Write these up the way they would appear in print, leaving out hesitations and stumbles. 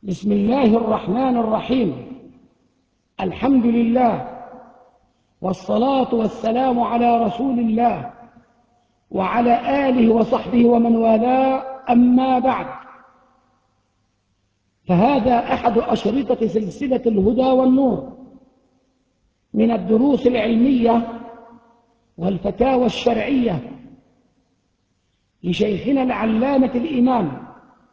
بسم الله الرحمن الرحيم. الحمد لله والصلاة والسلام على رسول الله وعلى آله وصحبه ومن والاه، أما بعد، فهذا أحد أشرطة سلسلة الهدى والنور من الدروس العلمية والفتاوى الشرعية لشيخنا العلامة الإمام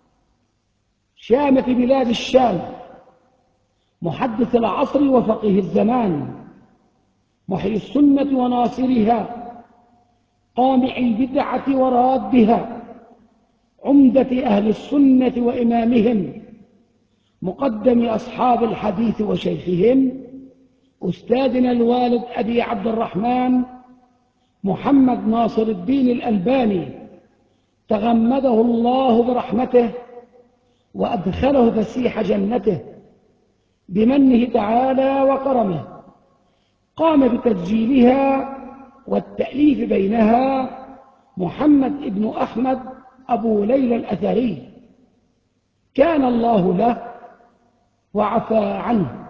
شامة بلاد الشام، محدث العصر وفقيه الزمان، محيي السنة وناصرها، قامع البدعة ورادها، عمدة أهل السنة وإمامهم، مقدم أصحاب الحديث وشيخهم، أستاذنا الوالد أبي عبد الرحمن محمد ناصر الدين الألباني، تغمده الله برحمته وأدخله فسيح جنته بمنه تعالى وكرمه. قام بتسجيلها والتأليف بينها محمد ابن أحمد أبو ليلى الأثري، كان الله له وعفى عنه.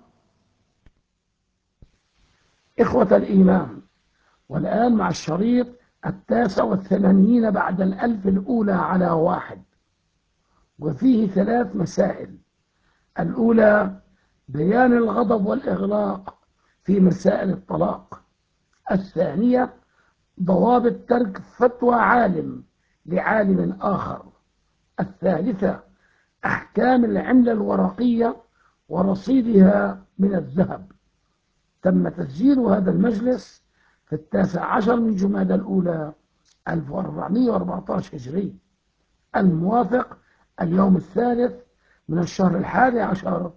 إخوة الإيمان، والآن مع الشريط 89 بعد 1000 الأولى على 1، وفيه 3 مسائل. الأولى بيان الغضب والإغلاق في مسائل الطلاق. الثانية ضوابط ترك فتوى عالم لعالم آخر. الثالثة أحكام العملة الورقية ورصيدها من الذهب. تم تسجيل هذا المجلس في 19 من جمادى الأولى 1414 هجري، الموافق اليوم 3 من الشهر 11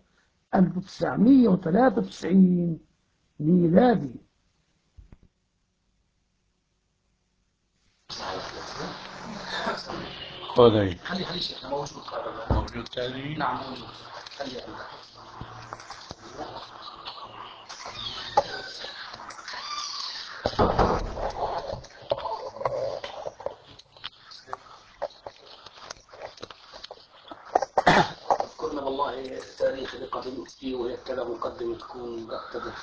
1993 ميلادي. خذي موجود تاني. نعم موجود. اذكرنا والله التاريخ اللي قدمت فيه وهيك كذا مقدمة تكون مرتبة.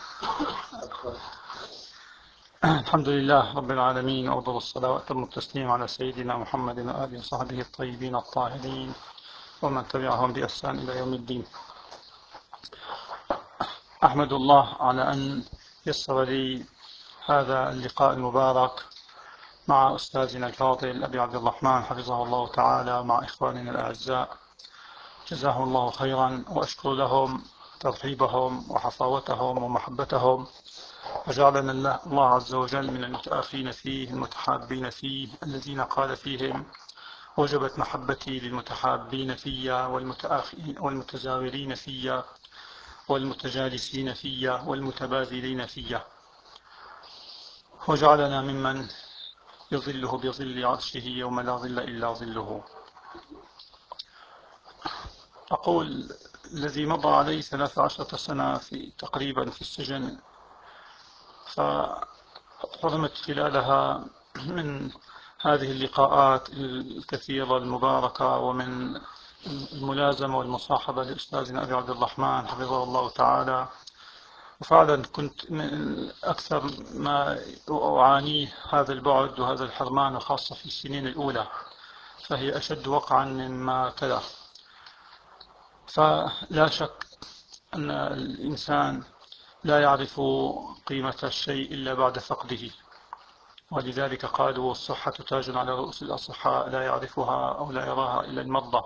الحمد لله رب العالمين، وأفضل الصلاة وأتم التسليم على سيدنا محمد وآله وصحبه الطيبين الطاهرين ومن تبعهم بإحسان إلى يوم الدين. أحمد الله على أن يسر لي هذا اللقاء المبارك مع أستاذنا الفاضل أبي عبد الرحمن حفظه الله تعالى، مع إخواننا الأعزاء جزاهم الله خيرا، وأشكر لهم ترحيبهم وحفاوتهم ومحبتهم، وجعلنا الله عز وجل من المتآخين فيه المتحابين فيه، الذين قال فيهم: وجبت محبتي للمتحابين فيا والمتزاورين فيا والمتجالسين فيا والمتباذلين فيا، وجعلنا ممن يظله بظل عرشه يوم لا ظل إلا ظله. أقول الذي مضى علي 13 سنة تقريبا في السجن، فحرمت خلالها من هذه اللقاءات الكثيرة المباركة ومن الملازمة والمصاحبة لأستاذنا أبي عبد الرحمن حفظه الله تعالى. وفعلا كنت من أكثر ما أعانيه هذا البعد وهذا الحرمان، وخاصة في السنين الأولى فهي أشد وقعا مما تلا. فلا شك أن الإنسان لا يعرف قيمة الشيء إلا بعد فقده، ولذلك قالوا: الصحة تاج على رؤوس الأصحاء لا يعرفها أو لا يراها إلا المرضى.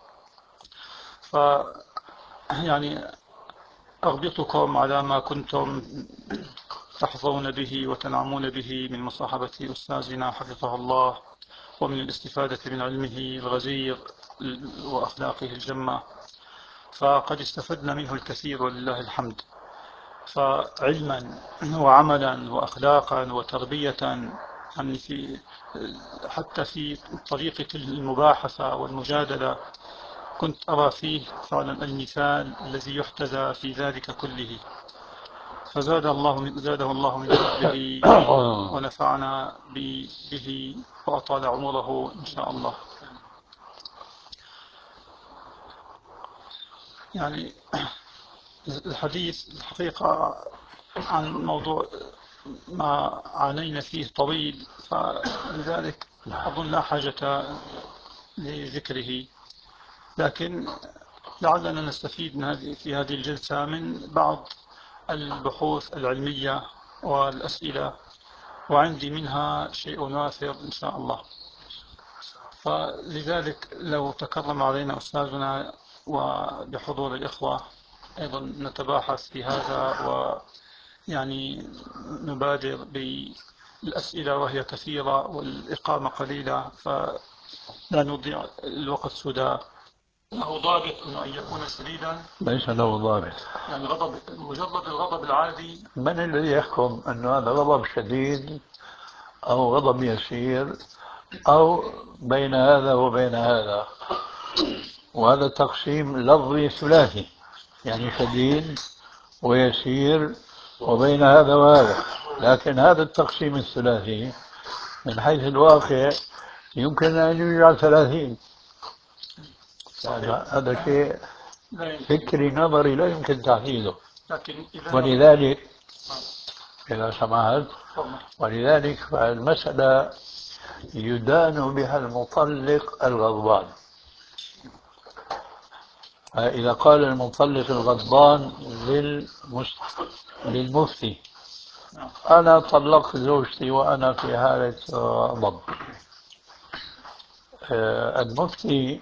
يعني أغبطكم على ما كنتم تحظون به وتنعمون به من مصاحبة أستاذنا حفظه الله، ومن الاستفادة من علمه الغزير وأخلاقه الجمة، فقد استفدنا منه الكثير ولله الحمد. فعلما وعملا وأخلاقا وتربية، يعني حتى في طريقة المباحثة والمجادلة كنت أرى فيه فعلا المثال الذي يحتذى في ذلك كله. فزاده الله من فضله ونفعنا به وأطال عمره إن شاء الله. يعني الحديث الحقيقة عن موضوع ما عانينا فيه طويل، فلذلك أظن لا حاجة لذكره، لكن لعلنا نستفيد في هذه الجلسة من بعض البحوث العلمية والأسئلة، وعندي منها شيء وافر إن شاء الله. فلذلك لو تكرم علينا أستاذنا وبحضور الإخوة أيضا نتباحث في هذا، ويعني نبادر بالأسئلة وهي كثيرة والإقامة قليلة، فلا نضيع الوقت سدى. له ضابط إنه أن يكون شديدا؟ ليس له ضابط. يعني مجرد الغضب العادي. من الذي يحكم أنه هذا غضب شديد أو غضب يسير أو بين هذا وبين هذا؟ وهذا تقسيم لفظي ثلاثي، يعني شديد ويسير وبين هذا وهذا. لكن هذا التقسيم الثلاثي من حيث الواقع يمكن أن يجعل 30. يعني هذا شيء فكري نظري لا يمكن تحديده. ولذلك إذا سمحت، ولذلك فالمسألة يدان بها المطلق الغضبان. إذا قال المطلق الغضبان للمفتي أنا طلقت زوجتي وأنا في حالة غضب، المفتي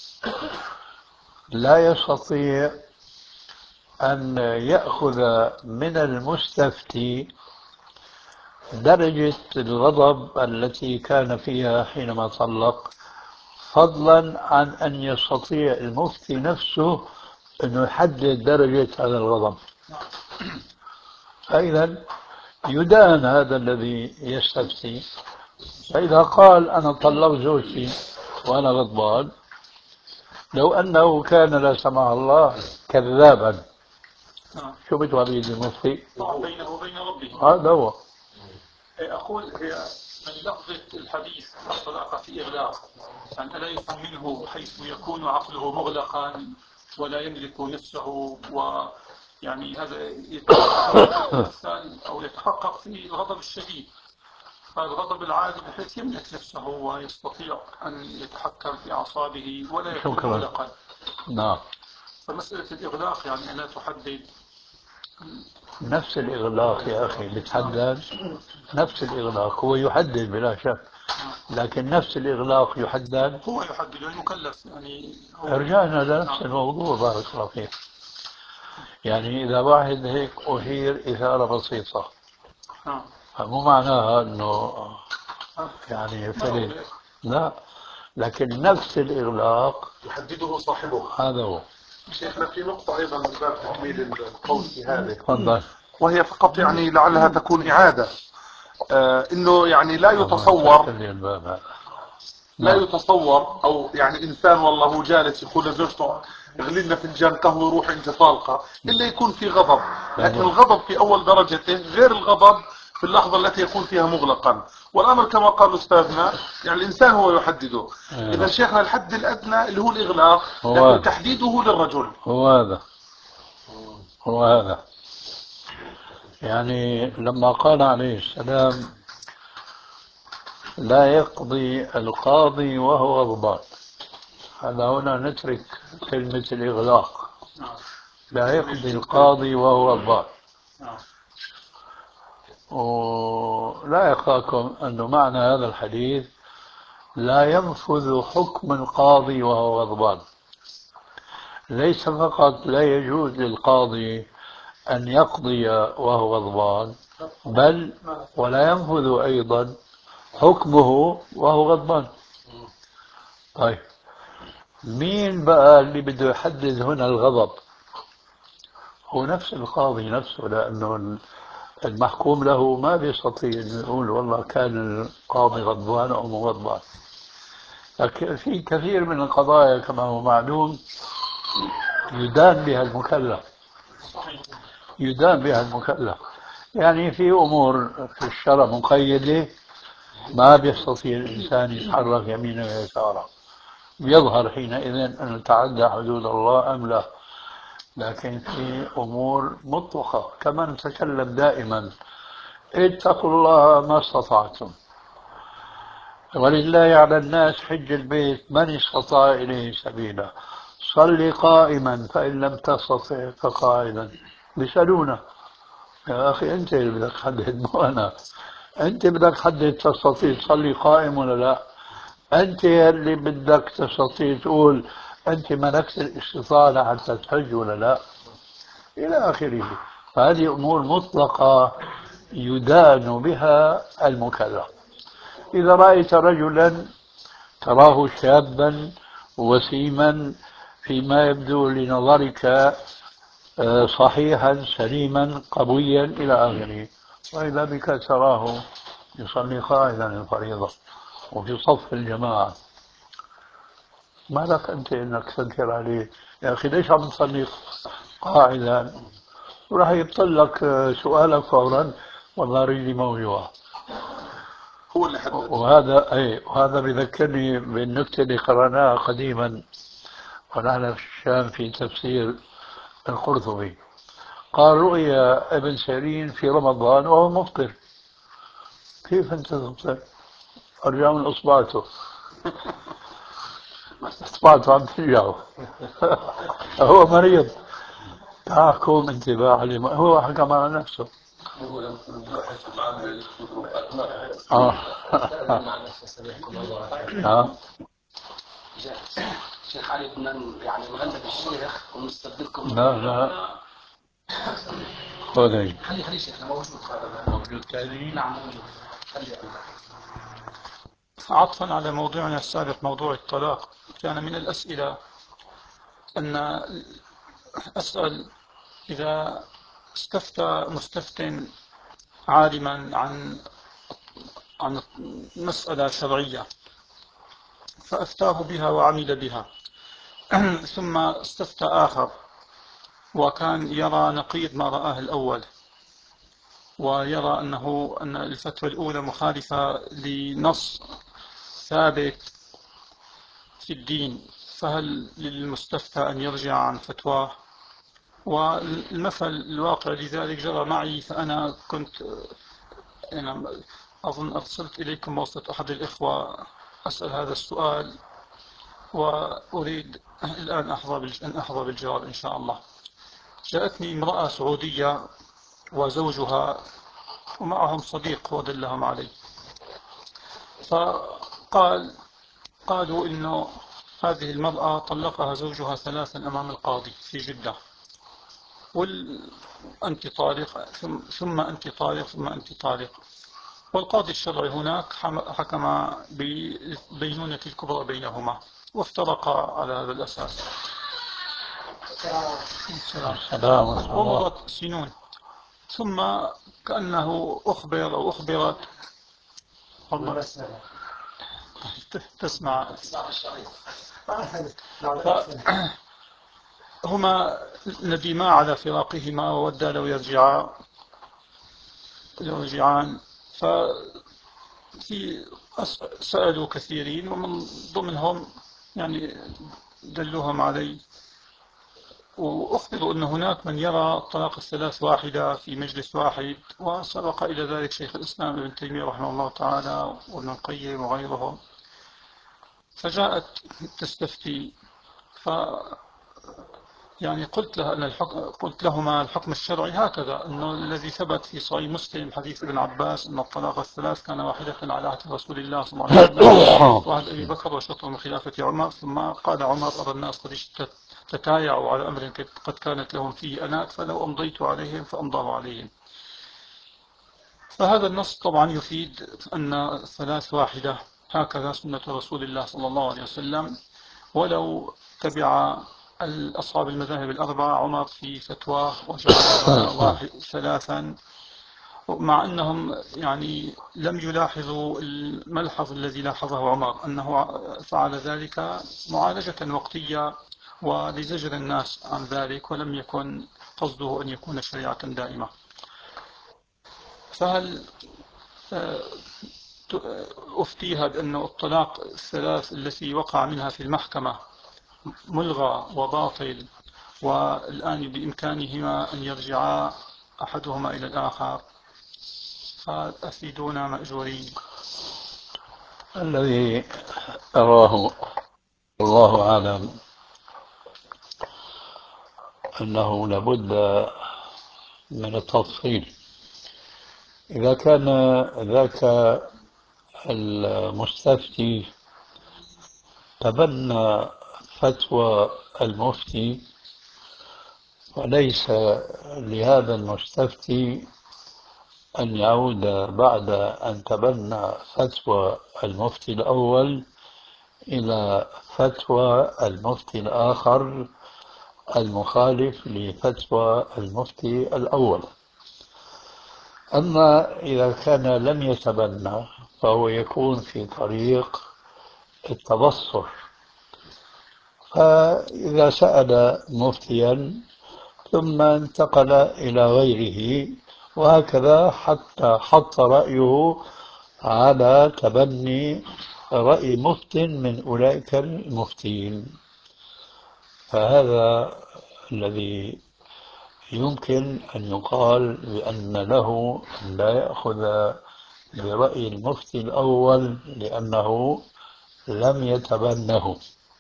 لا يستطيع أن يأخذ من المستفتي درجة الغضب التي كان فيها حينما طلق، فضلا عن أن يستطيع المفتي نفسه أنه يحدد درجة هذا الغضب. فإذا يدان هذا الذي يستفتي، فإذا قال أنا طلقت زوجتي وأنا غضبان، لو أنه كان لا سمح الله كذابا شو بتوريد المفتي؟ بينه وبين ربه. هذا هو. أقول هي من لفظة الحديث الطلاق في إغلاق، يعني ألا يفهم منه حيث يكون عقله مغلقا ولا يملك نفسه، ويعني هذا يتمثل أو يتحقق في الغضب الشديد، فالغضب العادي بحيث يملك نفسه ويستطيع أن يتحكم في أعصابه ولا يكون مغلقا. نعم. فمسألة الإغلاق يعني ألا تحدد نفس الإغلاق يا أخي بتحدد، نفس الإغلاق هو يحدد بلا شك، لكن نفس الإغلاق يحدد، هو يحدد المكلف. يعني رجعنا لنفس الموضوع. بارك الله فيك. يعني إذا واحد هيك أثير إثارة بسيطة مو معناها أنه يعني فلت، لا، لكن نفس الإغلاق يحدده صاحبه. هذا هو. شيخنا في نقطة أيضا من باب تكميل القول في هذا، تفضل. وهي فقط يعني لعلها تكون إعادة. إنه يعني لا يتصور أو يعني إنسان والله هو جالس يقول لزوجته اغلي لنا فنجان قهوة روح أنت طالقة، إلا يكون في غضب، لكن الغضب في أول درجته غير الغضب في اللحظة التي يكون فيها مغلقا. والأمر كما قال أستاذنا يعني الإنسان هو يحدده. إذا شيخنا الحد الأدنى اللي هو الإغلاق، لكن تحديده للرجل هو هذا. يعني لما قال عليه السلام لا يقضي القاضي وهو غضبان، هذا هنا نترك كلمة الإغلاق. لا يقضي القاضي وهو غضبان. ولا يخاكم أن معنى هذا الحديث لا ينفذ حكم القاضي وهو غضبان. ليس فقط لا يجوز للقاضي أن يقضي وهو غضبان، بل ولا ينفذ أيضا حكمه وهو غضبان. طيب مين بقى اللي بده يحدد هنا الغضب؟ هو نفس القاضي نفسه، لأنه المحكوم له ما بيستطيع أن يقول والله كان القاضي غضبان أو مو غضبان. لكن في كثير من القضايا كما هو معلوم يدان بها المكلف. يعني في أمور في الشرع مقيدة ما بيستطيع الإنسان يتحرك يمينا ويسارا، يظهر حينئذ أن تعدى حدود الله أم لا. لكن في أمور مطلقة كما نتكلم دائما: اتقوا الله ما استطعتم، ولله على الناس حج البيت من استطاع إليه سبيلا، صل قائما فإن لم تستطع فقائما. بيسألونا: يا أخي أنت اللي بدك تحدد، مو أنا. أنت بدك تحدد تستطيع تصلي قائم ولا لا. أنت اللي بدك تستطيع تقول أنت ملكت الاستطاعة حتى تحج ولا لا، إلى آخره. فهذه أمور مطلقة يدان بها المكلف. إذا رأيت رجلا تراه شابا وسيما فيما يبدو لنظرك صحيحا سليما قويا إلى آخره، وإذا بك تراه يصلي قائلا الفريضة وفي صف الجماعة، ما لك أنت إنك تنكر عليه؟ يا أخي ليش عم تصلي قاعدا؟ وراح يبطل لك سؤالك فورا: والله رجلي موجوعة. هو اللي حدد. وهذا بذكرني بالنكتة اللي قرأناها قديما ونحن في الشام في تفسير القرطبي. قال: رؤيا ابن سيرين في رمضان وهو مفطر. كيف أنت تفطر؟ أرجع من إصبعته. إصبعته عم ترجعه. هو مريض. تحكم انتباه عليه، هو حكم على نفسه. شيخ علي كنا يعني نغلب الشيخ ونستبدلكم. لا خذي. خلي شيخنا موجود. موجود تاني؟ نعم موجود. خلي. عطفا على موضوعنا السابق موضوع الطلاق، كان من الأسئلة أن أسأل: إذا استفتى مستفت عالما عن مسألة شرعية فأفتاه بها وعمل بها، ثم استفتى آخر وكان يرى نقيض ما رآه الأول، ويرى أن الفتوى الأولى مخالفة لنص ثابت في الدين، فهل للمستفتى أن يرجع عن فتواه؟ والمثل الواقع لذلك جرى معي، فأنا كنت أظن أرسلت إليكم وسط أحد الإخوة أسأل هذا السؤال، وأريد الآن أن أحظى بالجواب إن شاء الله. جاءتني امرأة سعودية وزوجها ومعهم صديق ودلهم عليه، قالوا إنه هذه المرأة طلقها زوجها 3 أمام القاضي في جدة، أنت طالق ثم أنت طالق ثم أنت طالق، والقاضي الشرعي هناك حكم ببينونة الكبرى بينهما وافترقا على هذا الأساس. سلام. ومضت سنون، ثم كأنه أخبر أو أخبرت تسمع هما ندما على فراقهما وودا لو يرجعان. سألوا كثيرين ومن ضمنهم يعني دلوهم علي، وأخبروا أن هناك من يرى الطلاق الثلاث واحدة في مجلس واحد، وسبق إلى ذلك شيخ الإسلام ابن تيمية رحمه الله تعالى وابن القيم وغيرهم. فجاءت تستفتي، يعني قلت لهما الحكم الشرعي هكذا، أنه الذي ثبت في صحيح مسلم حديث ابن عباس أن الطلاق الثلاث كان واحدة على عهد رسول الله صلى الله عليه وسلم وعهد أبي بكر وشطر من خلافة عمر، ثم قال عمر: أرى الناس قد تتايعوا على أمر قد كانت لهم فيه أنات، فلو أمضيت عليهم فأمضوا عليهم. فهذا النص طبعا يفيد أن الثلاث واحدة، هكذا سنة رسول الله صلى الله عليه وسلم. ولو تبع أصحاب المذاهب الأربعة عمر في فتواه وجعلها 3، مع أنهم يعني لم يلاحظوا الملحظ الذي لاحظه عمر، أنه فعل ذلك معالجة وقتية ولزجر الناس عن ذلك، ولم يكن قصده أن يكون شريعة دائمة. فهل أفتيها بأن الطلاق الثلاث التي وقع منها في المحكمة ملغى وباطل، والآن بإمكانهما أن يرجعا أحدهما إلى الآخر، فأفيدونا مأجورين. الذي أراه الله أعلم أنه لابد من التفصيل. إذا كان ذاك المستفتي تبنى فتوى المفتي، وليس لهذا المستفتي أن يعود بعد أن تبنى فتوى المفتي الأول إلى فتوى المفتي الآخر المخالف لفتوى المفتي الأول. أما إذا كان لم يتبنى فهو يكون في طريق التبصر، فإذا سأل مفتيا ثم انتقل إلى غيره وهكذا حتى حط رأيه على تبني رأي مفت من أولئك المفتين، فهذا الذي يمكن أن يقال بأن له أن لا يأخذ برأي المفتي الأول لأنه لم يتبنه.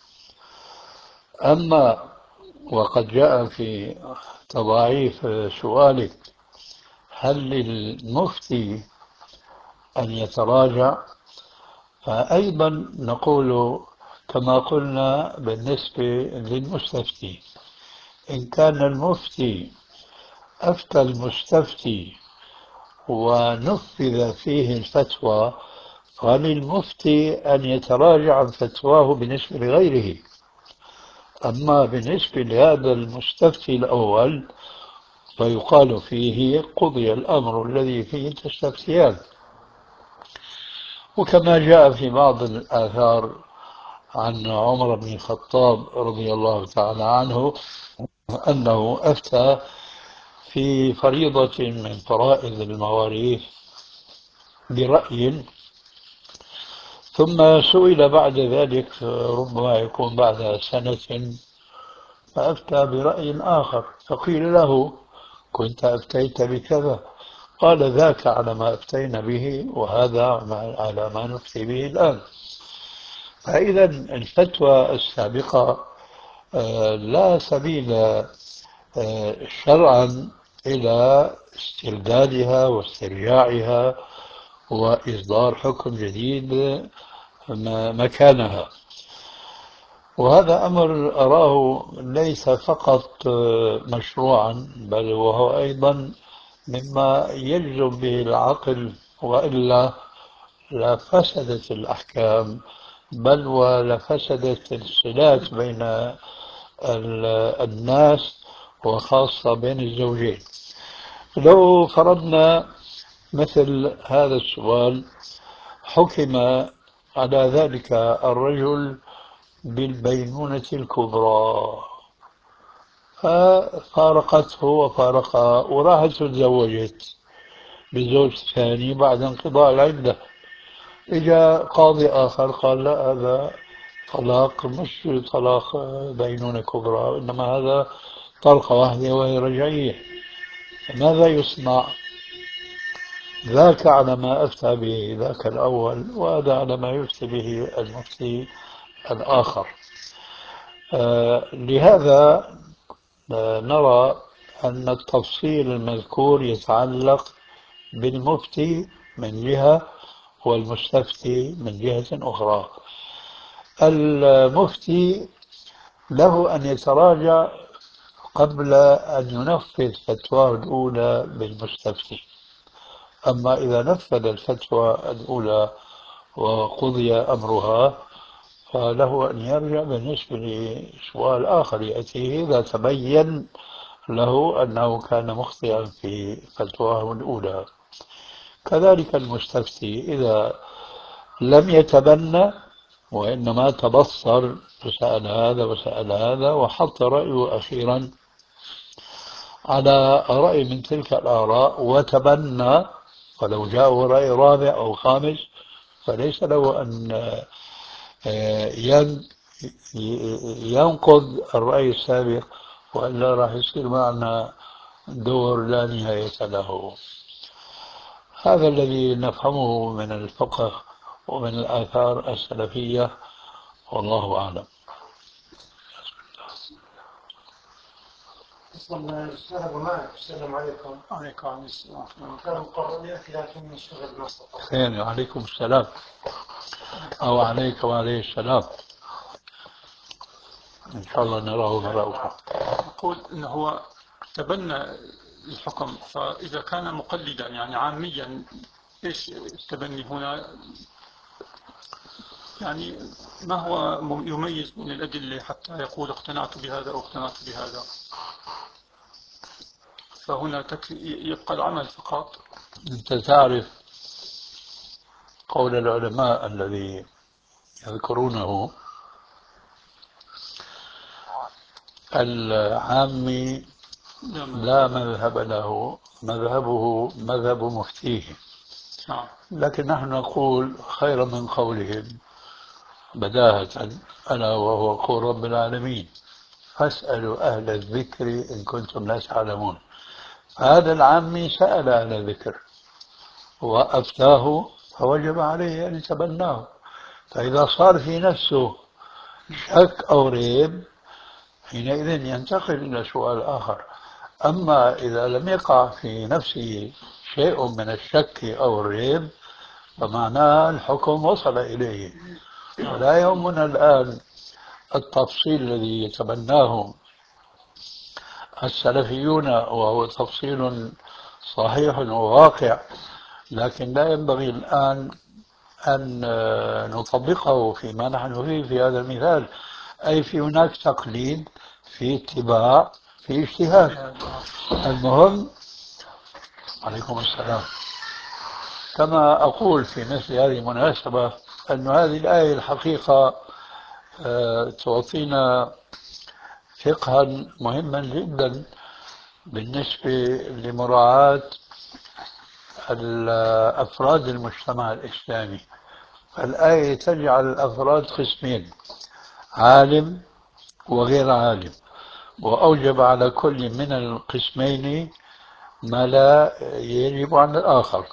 أما وقد جاء في تضاعيف سؤالك هل للمفتي أن يتراجع، فأيضا نقول كما قلنا بالنسبة للمستفتي، إن كان المفتي أفتى المستفتي ونفذ فيه الفتوى فللمفتي أن يتراجع عن فتواه بالنسبة لغيره. أما بالنسبة لهذا المستفتي الأول فيقال فيه قضي الأمر الذي فيه تستفتيان. وكما جاء في بعض الآثار عن عمر بن الخطاب رضي الله تعالى عنه أنه أفتى في فريضة من فرائض المواريث برأي، ثم سئل بعد ذلك ربما يكون بعد سنة فأفتى برأي آخر، فقيل له كنت أفتيت بكذا، قال ذاك على ما أفتينا به وهذا على ما نفتي به الآن. فإذا الفتوى السابقة لا سبيل شرعا إلى استردادها واسترجاعها وإصدار حكم جديد مكانها. وهذا أمر أراه ليس فقط مشروعا بل وهو أيضا مما يجذب به العقل، وإلا لفسدت الأحكام بل ولفسدت الصلات بين الناس وخاصة بين الزوجين. لو فرضنا مثل هذا السؤال حكم على ذلك الرجل بالبينونة الكبرى ففارقته وفارقها وراحت تزوجت بزوج ثاني بعد انقضاء العدة، إجا قاضي آخر قال لا هذا طلاق مش طلاق بينونة كبرى إنما هذا طلقة واحدة وهي رجعية، ماذا يصنع؟ ذاك على ما أفتى به ذاك الأول وهذا على ما يفتي به المفتي الآخر. لهذا نرى أن التفصيل المذكور يتعلق بالمفتي من جهة والمستفتي من جهة أخرى. المفتي له أن يتراجع قبل أن ينفذ فتواه الأولى بالمستفتي، أما إذا نفذ الفتوى الأولى وقضي أمرها فله أن يرجع بالنسبة لسؤال آخر يأتيه إذا تبين له أنه كان مخطئا في فتواه الأولى. كذلك المستفتي إذا لم يتبنى وإنما تبصر وسأل هذا وسأل هذا وحط رأيه أخيرا على رأي من تلك الآراء وتبنى، ولو جاءه رأي رابع أو خامس فليس له أن ينقض الرأي السابق وإلا راح يصير معنا دور لا نهاية له. هذا الذي نفهمه من الفقه ومن الآثار السلفية، والله أعلم. أستاذ أبو مالك، السلام عليكم. عليكم السلام. كان مقرر لك لكن نشتغل نص. خير، عليكم السلام. أو عليك وعليه السلام. إن شاء الله نراه نراكم. أقول إنه هو تبنى الحكم، فإذا كان مقلدا يعني عاميا، إيش التبني هنا؟ يعني ما هو يميز من الأدلة حتى يقول اقتنعت بهذا أو اقتنعت بهذا؟ فهنا يبقى العمل فقط. أنت تعرف قول العلماء الذي يذكرونه: العامي لا مذهب له، مذهبه مذهب مفتيه. لكن نحن نقول خير من قولهم بداهة، ألا وهو قول رب العالمين: فاسألوا أهل الذكر إن كنتم لا تعلمون. هذا العامي سأل أهل الذكر وأفتاه، فوجب عليه أن يتبناه. فإذا صار في نفسه شك أو ريب، حينئذ ينتقل إلى سؤال آخر. أما إذا لم يقع في نفسه شيء من الشك أو الريب، فمعناه الحكم وصل إليه. ولا يهمنا الآن التفصيل الذي يتبناه السلفيون، وهو تفصيل صحيح وواقع، لكن لا ينبغي الآن أن نطبقه فيما نحن فيه في هذا المثال. أي في هناك تقليد، في اتباع، في اجتهاد. المهم، عليكم السلام، كما أقول في مثل هذه المناسبة أن هذه الآية الحقيقة تعطينا فقها مهما جدا بالنسبة لمراعاة أفراد المجتمع الإسلامي. الآية تجعل الأفراد قسمين: عالم وغير عالم، وأوجب على كل من القسمين ما لا يجب على الآخر.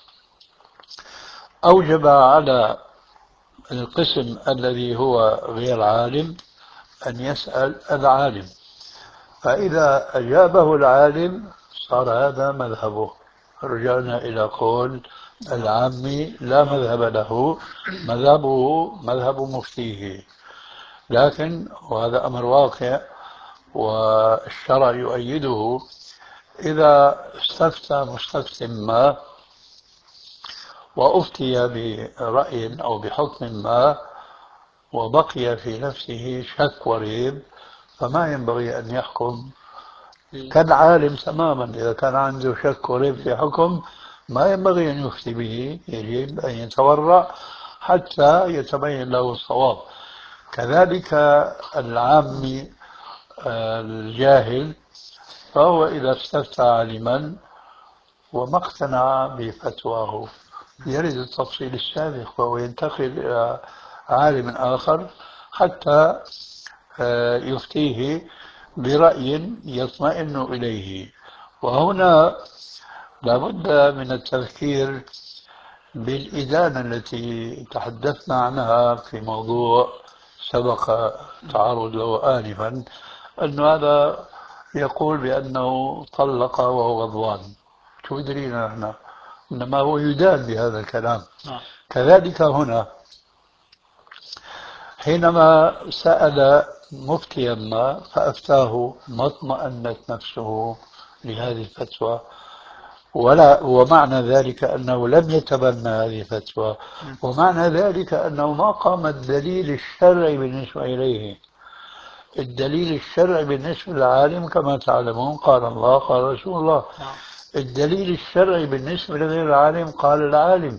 أوجب على القسم الذي هو غير عالم أن يسأل العالم، فإذا أجابه العالم صار هذا مذهبه. رجعنا إلى قول العامي لا مذهب له، مذهبه مذهب مفتيه. لكن وهذا أمر واقع والشرع يؤيده، إذا استفتى مستفت ما وأفتي برأي أو بحكم ما وبقي في نفسه شك وريب، فما ينبغي أن يحكم كالعالم تماما. إذا كان عنده شك وريب في حكم ما ينبغي أن يفتي به، يجب أن يتورع حتى يتبين له الصواب. كذلك العامي الجاهل، فهو إذا استفتى عالما وما اقتنع بفتواه يرد التفصيل السابق، وهو ينتقل إلى عالم آخر حتى يفتيه برأي يطمئن إليه. وهنا لابد من التذكير بالإدانة التي تحدثنا عنها في موضوع سبق تعرض له آنفا، أن هذا يقول بأنه طلق وهو غضبان. شو يدرينا نحن؟ إنما هو يدان بهذا الكلام. كذلك هنا حينما سأل مفتيا ما فأفتاه ما اطمأنت نفسه لهذه الفتوى، ومعنى ذلك أنه لم يتبنى هذه الفتوى، ومعنى ذلك أنه ما قام الدليل الشرعي بالنسبة إليه. الدليل الشرعي بالنسبة للعالم كما تعلمون قال الله قال رسول الله. الدليل الشرعي بالنسبة لغير العالم قال العالم.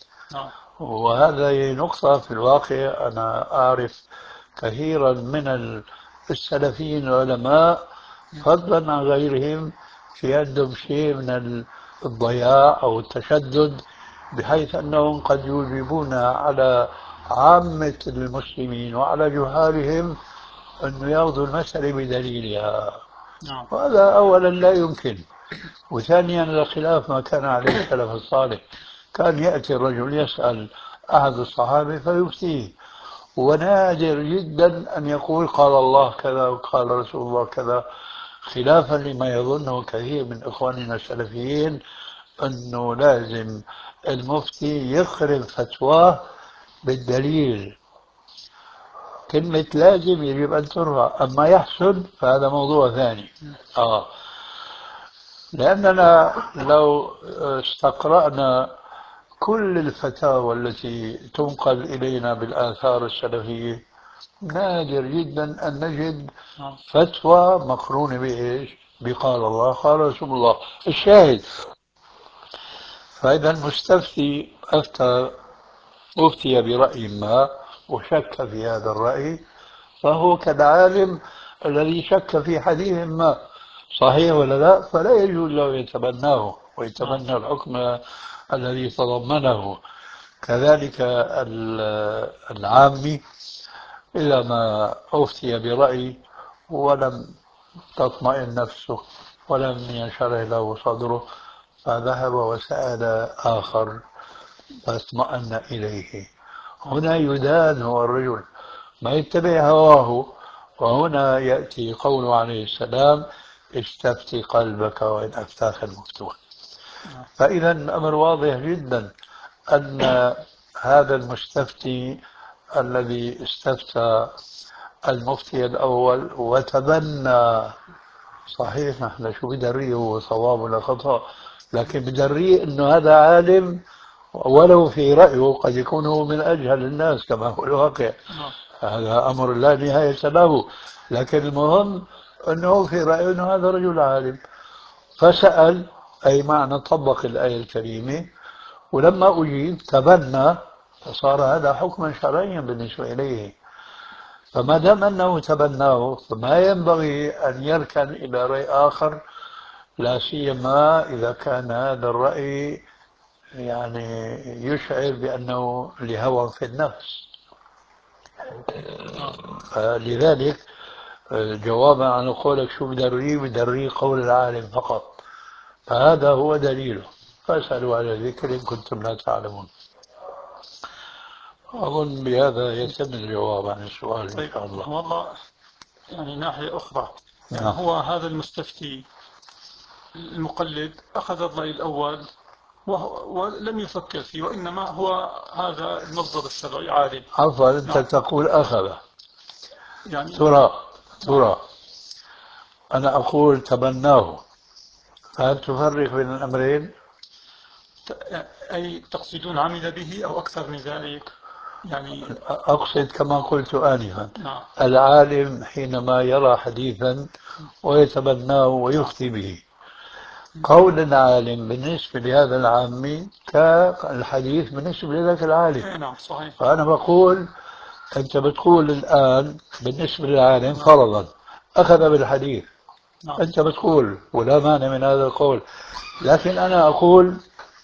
وهذا نقطة في الواقع أنا أعرف كثيرا من السلفيين العلماء فضلا عن غيرهم في عندهم شيء من الضياع أو التشدد، بحيث أنهم قد يوجبون على عامة المسلمين وعلى جهالهم أن يأخذوا المسألة بدليلها. نعم. وهذا أولا لا يمكن، وثانيا الخلاف ما كان عليه السلف الصالح. كان يأتي الرجل يسأل أحد الصحابة فيفتيه، ونادر جدا أن يقول قال الله كذا وقال رسول الله كذا، خلافا لما يظنه كثير من إخواننا السلفيين أنه لازم المفتي يخرج فتواه بالدليل. كلمة لازم يجب أن ترفع، أما يحسن فهذا موضوع ثاني. لأننا لو استقرأنا كل الفتاوى التي تنقل إلينا بالآثار السلفية نادر جدا أن نجد فتوى مقرونة بإيش؟ بقال الله قال رسول الله. الشاهد، فإذا المستفتي أفتي برأي ما وشك في هذا الرأي، فهو كالعالم الذي شك في حديث ما صحيح ولا لا، فلا يجوز له يتبناه ويتبنى الحكم الذي تضمنه. كذلك العامي إذا ما أفتي برأي ولم تطمئن نفسه ولم ينشرح له صدره فذهب وسأل آخر فاطمأن إليه، هنا يدان هو الرجل، ما يتبع هواه. وهنا يأتي قوله عليه السلام استفتي قلبك وإن أفتاك المفتون. فإذا الأمر واضح جدا أن هذا المستفتي الذي استفتى المفتي الأول وتبنى، صحيح نحن شو بدريه هو صواب ولا خطأ، لكن بدريه أنه هذا عالم ولو في رأيه قد يكون هو من أجهل الناس كما هو الواقع، هذا أمر لا نهاية له، لكن المهم أنه في رأيه أنه هذا رجل عالم فسأل، أي معنى طبق الآية الكريمة، ولما أجيب تبنى فصار هذا حكما شرعيا بالنسبة إليه. فما دام أنه تبناه فما ينبغي أن يركن إلى رأي آخر، لا سيما إذا كان هذا الرأي يعني يشعر بأنه لهوى في النفس. لذلك جوابا عن قولك شو بدري قول العالم فقط، فهذا هو دليله، فاسألوا على ذكر إن كنتم لا تعلمون. أظن بهذا يتم الجواب عن السؤال إن شاء الله. والله يعني ناحية أخرى، يعني نعم. هو هذا المستفتي المقلد أخذ الرأي الأول ولم يفكر فيه، وإنما هو هذا المصدر الشرعي عالم. عفوا أنت تقول أخذ، يعني ترى أنا أقول تبناه، فهل تفرق بين الأمرين؟ أي تقصدون عمل به أو أكثر من ذلك؟ يعني أقصد كما قلت آنفا، العالم حينما يرى حديثا ويتبناه ويفتي به، قول العالم بالنسبة لهذا العامي كالحديث بالنسبة لذاك العالم. نعم صحيح. فأنا بقول أنت بتقول الآن بالنسبة للعالم فرضا أخذ بالحديث، أنت بتقول ولا مانع من هذا القول، لكن أنا أقول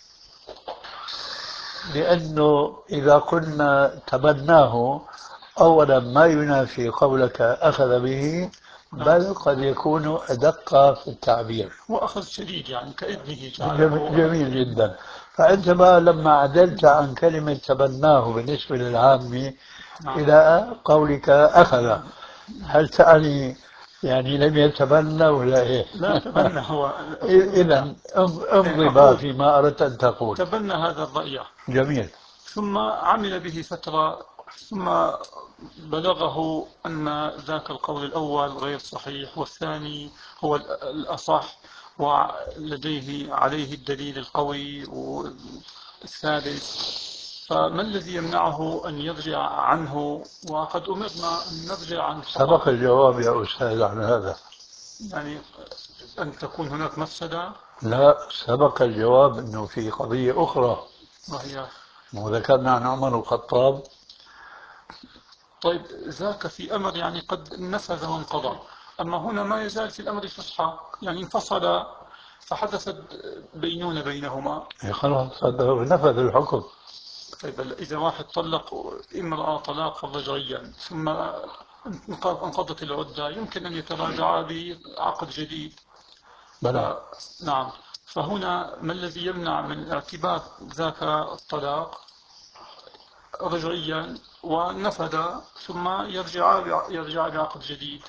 لأنه إذا قلنا تبناه أولا ما ينافي قولك أخذ به، بل قد يكون أدق في التعبير وأخذ شديد يعني كإذنه. جميل جدا. فأنت ما لما عدلت عن كلمة تبناه بالنسبة للعامي إلى قولك أخذ، هل تعني يعني لم يتبنى ولا إيه؟ لا تبنى هو. إذا انضبا فيما أردت أن تقول. تبنى هذا الرأي. جميل. ثم عمل به فترة، ثم بلغه أن ذاك القول الأول غير صحيح والثاني هو الأصح ولديه عليه الدليل القوي والثالث، فما الذي يمنعه أن يرجع عنه؟ وقد أمرنا أن نرجع عن سبق الجواب يا أستاذ عن هذا، يعني أن تكون هناك مفسدة. لا، سبق الجواب أنه في قضية أخرى وهي وذكرنا عن عمر الخطاب. طيب ذاك في أمر يعني قد نفذ وانقضى، أما هنا ما يزال في الأمر فسحة، يعني انفصل فحدثت بينونة بينهما. خلاص نفذ الحكم. طيب إذا واحد طلق امرأة طلاقا رجعيا ثم انقضت العدة يمكن أن يتراجع بعقد جديد. بلى. نعم. فهنا ما الذي يمنع من اعتبار ذاك الطلاق رجعيا ونفذ ثم يرجع بعقد جديد؟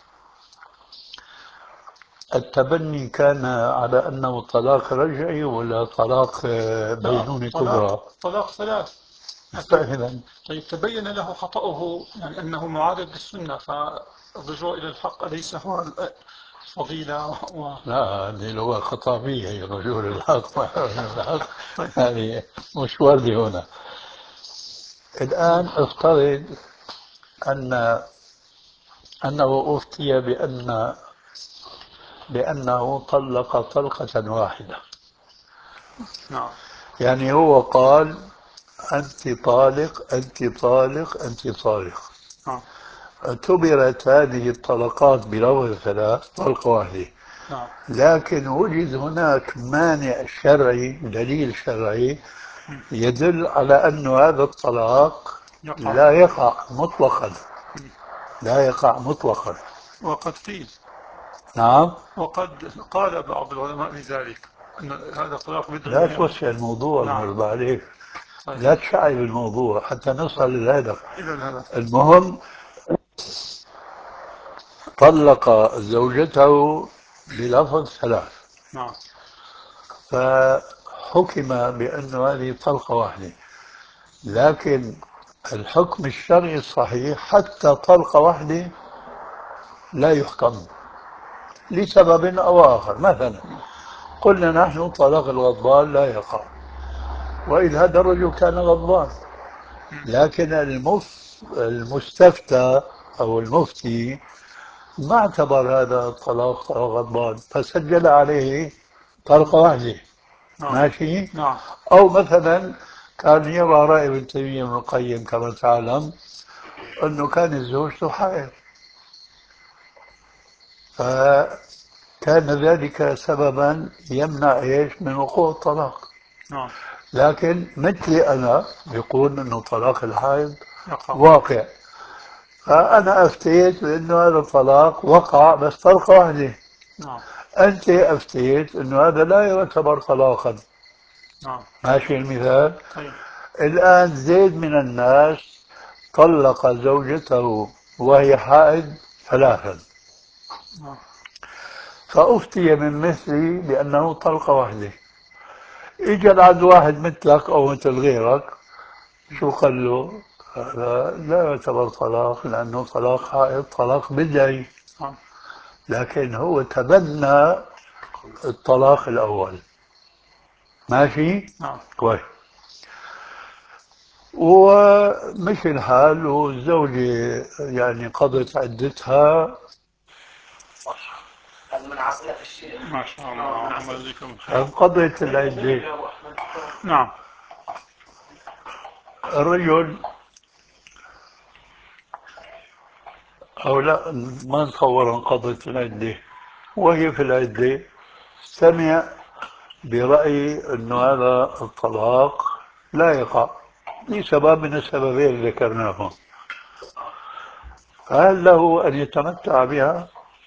التبني كان على أنه طلاق رجعي ولا طلاق لا، بينونة كبرى؟ طلاق ثلاث. فإذا طيب تبين له خطأه، يعني أنه معارض للسنة، فالرجوع إلى الحق أليس هو الفضيلة لا، هذه لغة خطابية، هي رجل الحق الحق. طيب. هذه مش واردة هنا. الآن افترض أنه أفتي بأنه طلق طلقة واحدة. نعم. يعني هو قال أنت طالق أنت طالق أنت طالق. نعم. اعتبرت هذه الطلقات بلفظ الثلاث طلقة واحدة، نعم. لكن وجد هناك مانع شرعي، دليل شرعي يدل على أن هذا الطلاق لا يقع مطلقا، لا يقع مطلقا. وقد قيل، نعم. وقد قال بعض العلماء بذلك أن هذا الطلاق لا بدعي. توسع الموضوع، نعم. المرضى عليك. طيب. لا تشعب الموضوع حتى نصل للهدف. إلى الهدف. المهم طلق زوجته بلفظ ثلاث، نعم. فحكم بأن هذه طلقة واحدة، لكن الحكم الشرعي الصحيح حتى طلقة واحدة لا يحكم لسبب أو آخر. مثلا قلنا نحن طلاق الغضبان لا يقع، وإذ هذا الرجل كان غضبان، لكن المستفتى أو المفتي ما اعتبر هذا الطلاق طلاق غضبان فسجل عليه طلقة واحدة. نعم. ماشي. نعم. أو مثلا كان يرى رأي ابن تيمية بن القيم كما تعلم أنه كان زوجته حائض، فكان ذلك سببا يمنع إيش من وقوع الطلاق. نعم. لكن مثلي أنا يقول أنه طلاق الحائض يقع. واقع، فأنا أفتيت بأنه هذا الطلاق وقع بس طلقة واحدة. نعم. أنت أفتيت أنه هذا لا يعتبر طلاقا. نعم. ماشي المثال. طيب. الآن زيد من الناس طلق زوجته وهي حائض ثلاثا، نعم. فأفتي من مثلي بأنه طلقة واحدة. إجا عند واحد مثلك أو مثل غيرك، شو قال له؟ هذا لا يعتبر طلاق لأنه طلاق حائض، طلاق بدعي، نعم. لكن هو تبنى الطلاق الأول. ماشي؟ نعم. كويس. ومشي الحال والزوجة يعني قضت عدتها. من عقلك الشيخ. ما شاء الله، الله يجزيكم الخير. قضت العدة. نعم. الرجل أو لا، ما نتصور انقضت العدة، وهي في العدة سمع برأي أنه هذا الطلاق لا يقع لسبب من السببين اللي ذكرناهم. فهل له أن يتمتع بها؟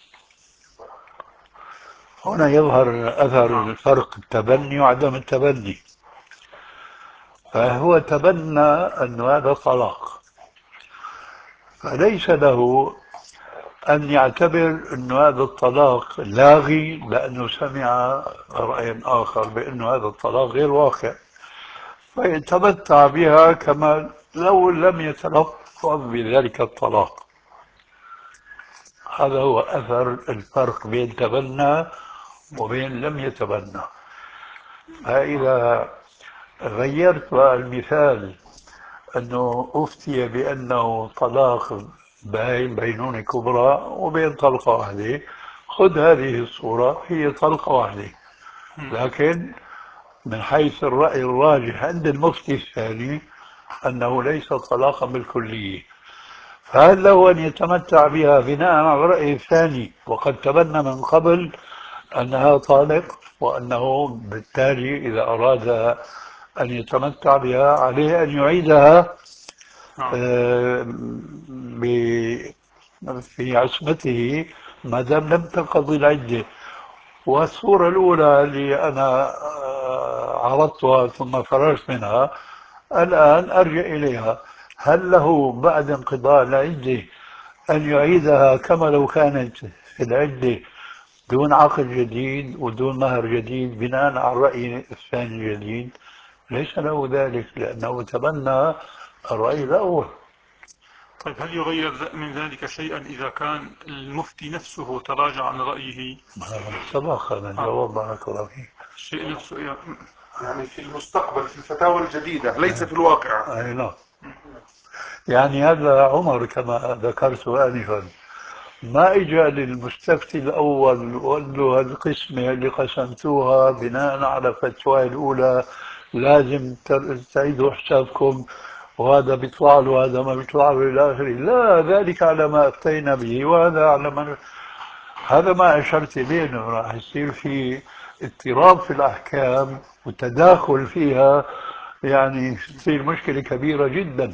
هنا يظهر أثر الفرق التبني وعدم التبني. فهو تبنى أن هذا طلاق، فليس له أن يعتبر أن هذا الطلاق لاغي لأنه سمع رأي آخر بأن هذا الطلاق غير واقع، فيتمتع بها كما لو لم يتلفظ بذلك الطلاق. هذا هو أثر الفرق بين تبنى وبين لم يتبنى. فإذا غيرت المثال أنه أفتي بأنه طلاق بينونة كبرى وبين طلقة واحدة، خذ هذه الصورة هي طلقة واحدة، لكن من حيث الرأي الراجح عند المفتي الثاني أنه ليس طلاقا بالكلية. فهل له أن يتمتع بها بناء على الرأي الثاني وقد تبنى من قبل أنها طالق، وأنه بالتالي إذا أراد أن يتمتع بها عليه أن يعيدها في عصمته ما دام لم تنقضي العدة. والصورة الأولى اللي أنا عرضتها ثم فررت منها، الآن أرجع إليها. هل له بعد انقضاء العدة أن يعيدها كما لو كانت في العدة دون عقد جديد ودون مهر جديد بناء على الرأي الثاني الجديد؟ ليس له ذلك، لأنه تبنى الرأي الأول. طيب هل يغير من ذلك شيئا إذا كان المفتي نفسه تراجع عن رأيه؟ سبق هذا الجواب، بارك الله فيك. الشيء نفسه يعني في المستقبل في الفتاوى الجديدة ليس في الواقع. أي نعم. يعني هذا عمر كما ذكرت آنفا ما إجا للمستفتي الأول وقال له القسمة اللي قسمتوها بناء على فتوى الأولى لازم تعيدوا حسابكم، وهذا بيطلع له وهذا ما بيطلع له إلى آخره. لا، ذلك على ما أفتينا به وهذا على ما، هذا ما أشرت إليه، أنه راح يصير في اضطراب في الأحكام وتداخل فيها، يعني تصير مشكلة كبيرة جدا.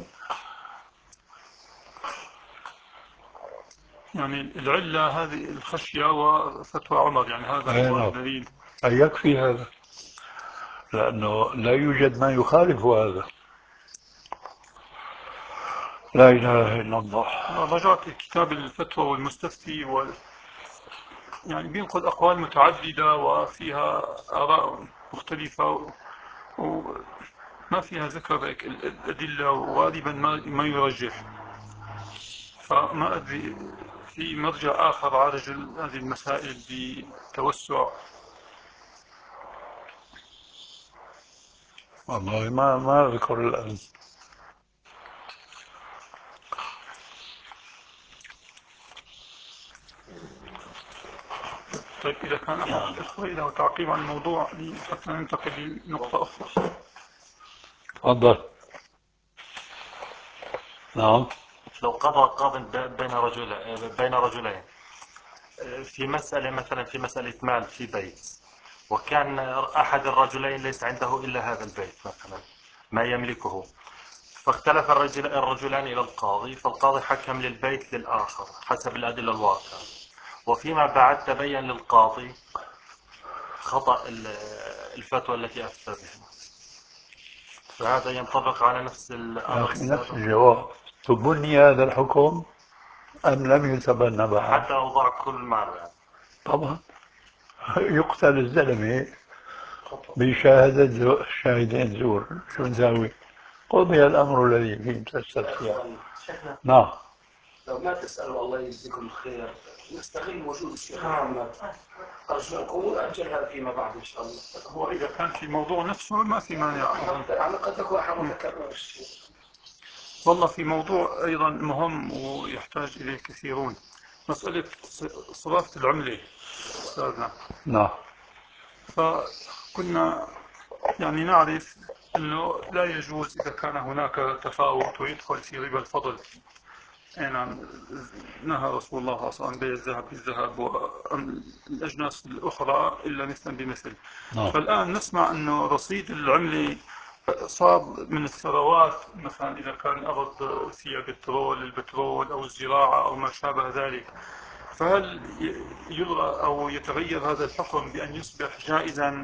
يعني العلة هذه الخشية وفتوى عمر، يعني هذا أي هو نعم. الدليل. يكفي هذا، لأنه لا يوجد ما يخالف هذا. لا إله إلا الله. رجعت كتاب الفتوى والمستفتي يعني بينقل أقوال متعددة وفيها آراء مختلفة وما فيها ذكر الأدلة، وغالبا ما يرجح. فما أدري في مرجع آخر عالج هذه المسائل بتوسع. والله ما أذكر الآن. طيب إذا كان أحد الإخوة له تعقيب عن الموضوع حتى ننتقل لنقطة أخرى. تفضل. نعم. لو قضى قاض بين رجلين في مسألة، مثلا في مسألة مال في بيت، وكان أحد الرجلين ليس عنده إلا هذا البيت مثلا ما يملكه، فاختلف الرجلان إلى القاضي، فالقاضي حكم للبيت للآخر حسب الأدلة الواقعة، وفيما بعد تبين للقاضي خطأ الفتوى التي أفتى بها، فهذا ينطبق على نفس الأمر أخي نفس السابق الجواب. تبني هذا الحكم أم لم يتبنى بعد؟ حتى أوضاع كل مال يعني. طبعا يقتل الزلمة بشهادة شاهدين زور، شو نساوي؟ قضي الأمر الذي فيه تستفتي. شيخنا نعم. لو ما تسألوا الله يجزيكم الخير، نستغل وجود الشيخ محمد أرجوكم وأجلها فيما بعد إن شاء الله. هو إذا كان في موضوع نفسه ما في مانع. يعني قد تكون حاجة متكررة. والله في موضوع أيضا مهم ويحتاج إليه كثيرون، مسألة صرافة العملة أستاذنا. نعم. فكنا يعني نعرف أنه لا يجوز إذا كان هناك تفاوت ويدخل في ربا الفضل. نعم، نهى رسول الله صلى الله عليه وسلم بيع الذهب بالذهب والأجناس الأخرى إلا مثلا بمثل. نعم. فالآن نسمع أنه رصيد العملة صار من الثروات، مثلا إذا كان أرض فيها البترول أو الزراعة أو ما شابه ذلك، فهل يلغى أو يتغير هذا الحكم بأن يصبح جائزا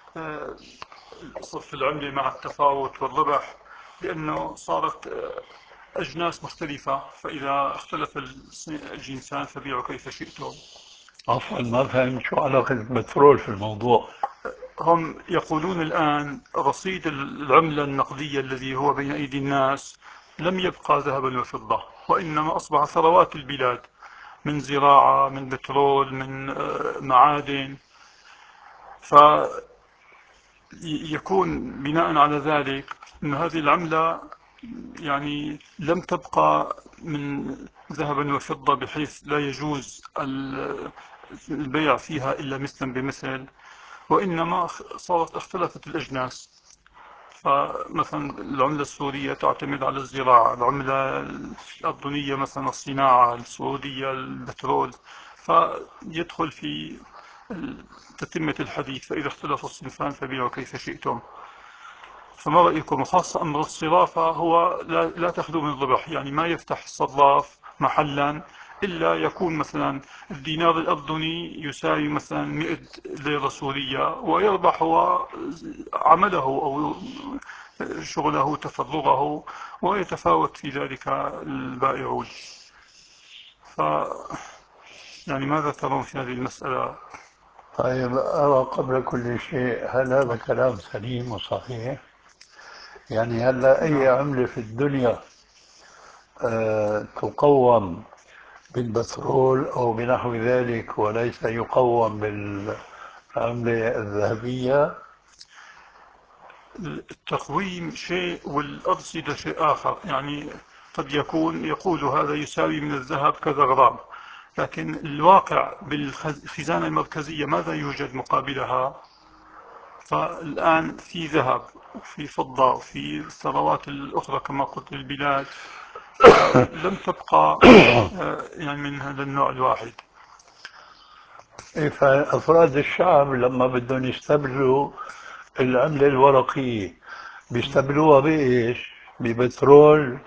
صرف العملة مع التفاوت والربح، لأنه صارت أجناس مختلفة، فإذا اختلف الجنسان فبيعوا كيف شئتم. عفوا ما فهمت شو علاقة البترول في الموضوع. هم يقولون الآن رصيد العملة النقدية الذي هو بين أيدي الناس لم يبقى ذهبا وفضة، وإنما أصبح ثروات البلاد من زراعة، من بترول، من معادن. فيكون بناء على ذلك أن هذه العملة يعني لم تبقى من ذهبا وفضة بحيث لا يجوز البيع فيها إلا مثلا بمثل، وإنما صارت اختلفت الأجناس. فمثلا العملة السورية تعتمد على الزراعة، العملة الأردنية مثلا الصناعة، السعودية البترول، فيدخل في تتمة الحديث فإذا اختلف الصنفان فبيعوا كيف شئتم. فما رأيكم؟ وخاصة أمر الصرافة هو لا تخلو من الربح، يعني ما يفتح الصراف محلا إلا يكون مثلا الدينار الأردني يساوي مثلا 100 ليرة سورية، ويربح هو عمله أو شغله تفرغه، ويتفاوت في ذلك البائعون. ف يعني ماذا ترون في هذه المسألة؟ طيب، أرى قبل كل شيء هل هذا كلام سليم وصحيح؟ يعني هل أي عملة في الدنيا تقوم بالبترول أو بنحو ذلك وليس يقوم بالعملة الذهبية؟ التقويم شيء والأرصدة شيء آخر. يعني قد يكون يقول هذا يساوي من الذهب كذا غرام، لكن الواقع بالخزانة المركزية ماذا يوجد مقابلها؟ فالآن في ذهب وفي فضة وفي الثروات الأخرى كما قلت البلاد لم تبقى يعني من هذا النوع الواحد. فأفراد الشعب لما بدهم يستبدلوا العملة الورقية بيستبدلوها بإيش؟ ببترول،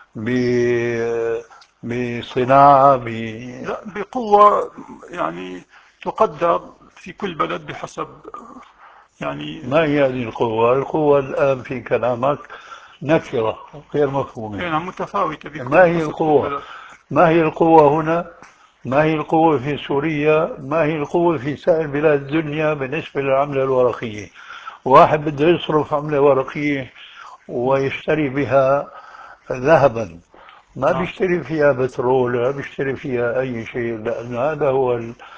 بصناعة، لا، بقوة يعني تقدر في كل بلد بحسب يعني. ما هي هذه القوة؟ القوة الآن في كلامك نكرة غير مفهومة. يعني متفاوتة ما هي بحسب كل القوة؟ بلد. ما هي القوة هنا؟ ما هي القوة في سوريا؟ ما هي القوة في سائر بلاد الدنيا بالنسبة للعملة الورقية؟ واحد بده يصرف عملة ورقية ويشتري بها ذهبا، ما نعم. بيشتري فيها بترول، لا بيشتري فيها أي شيء، لأن هذا هو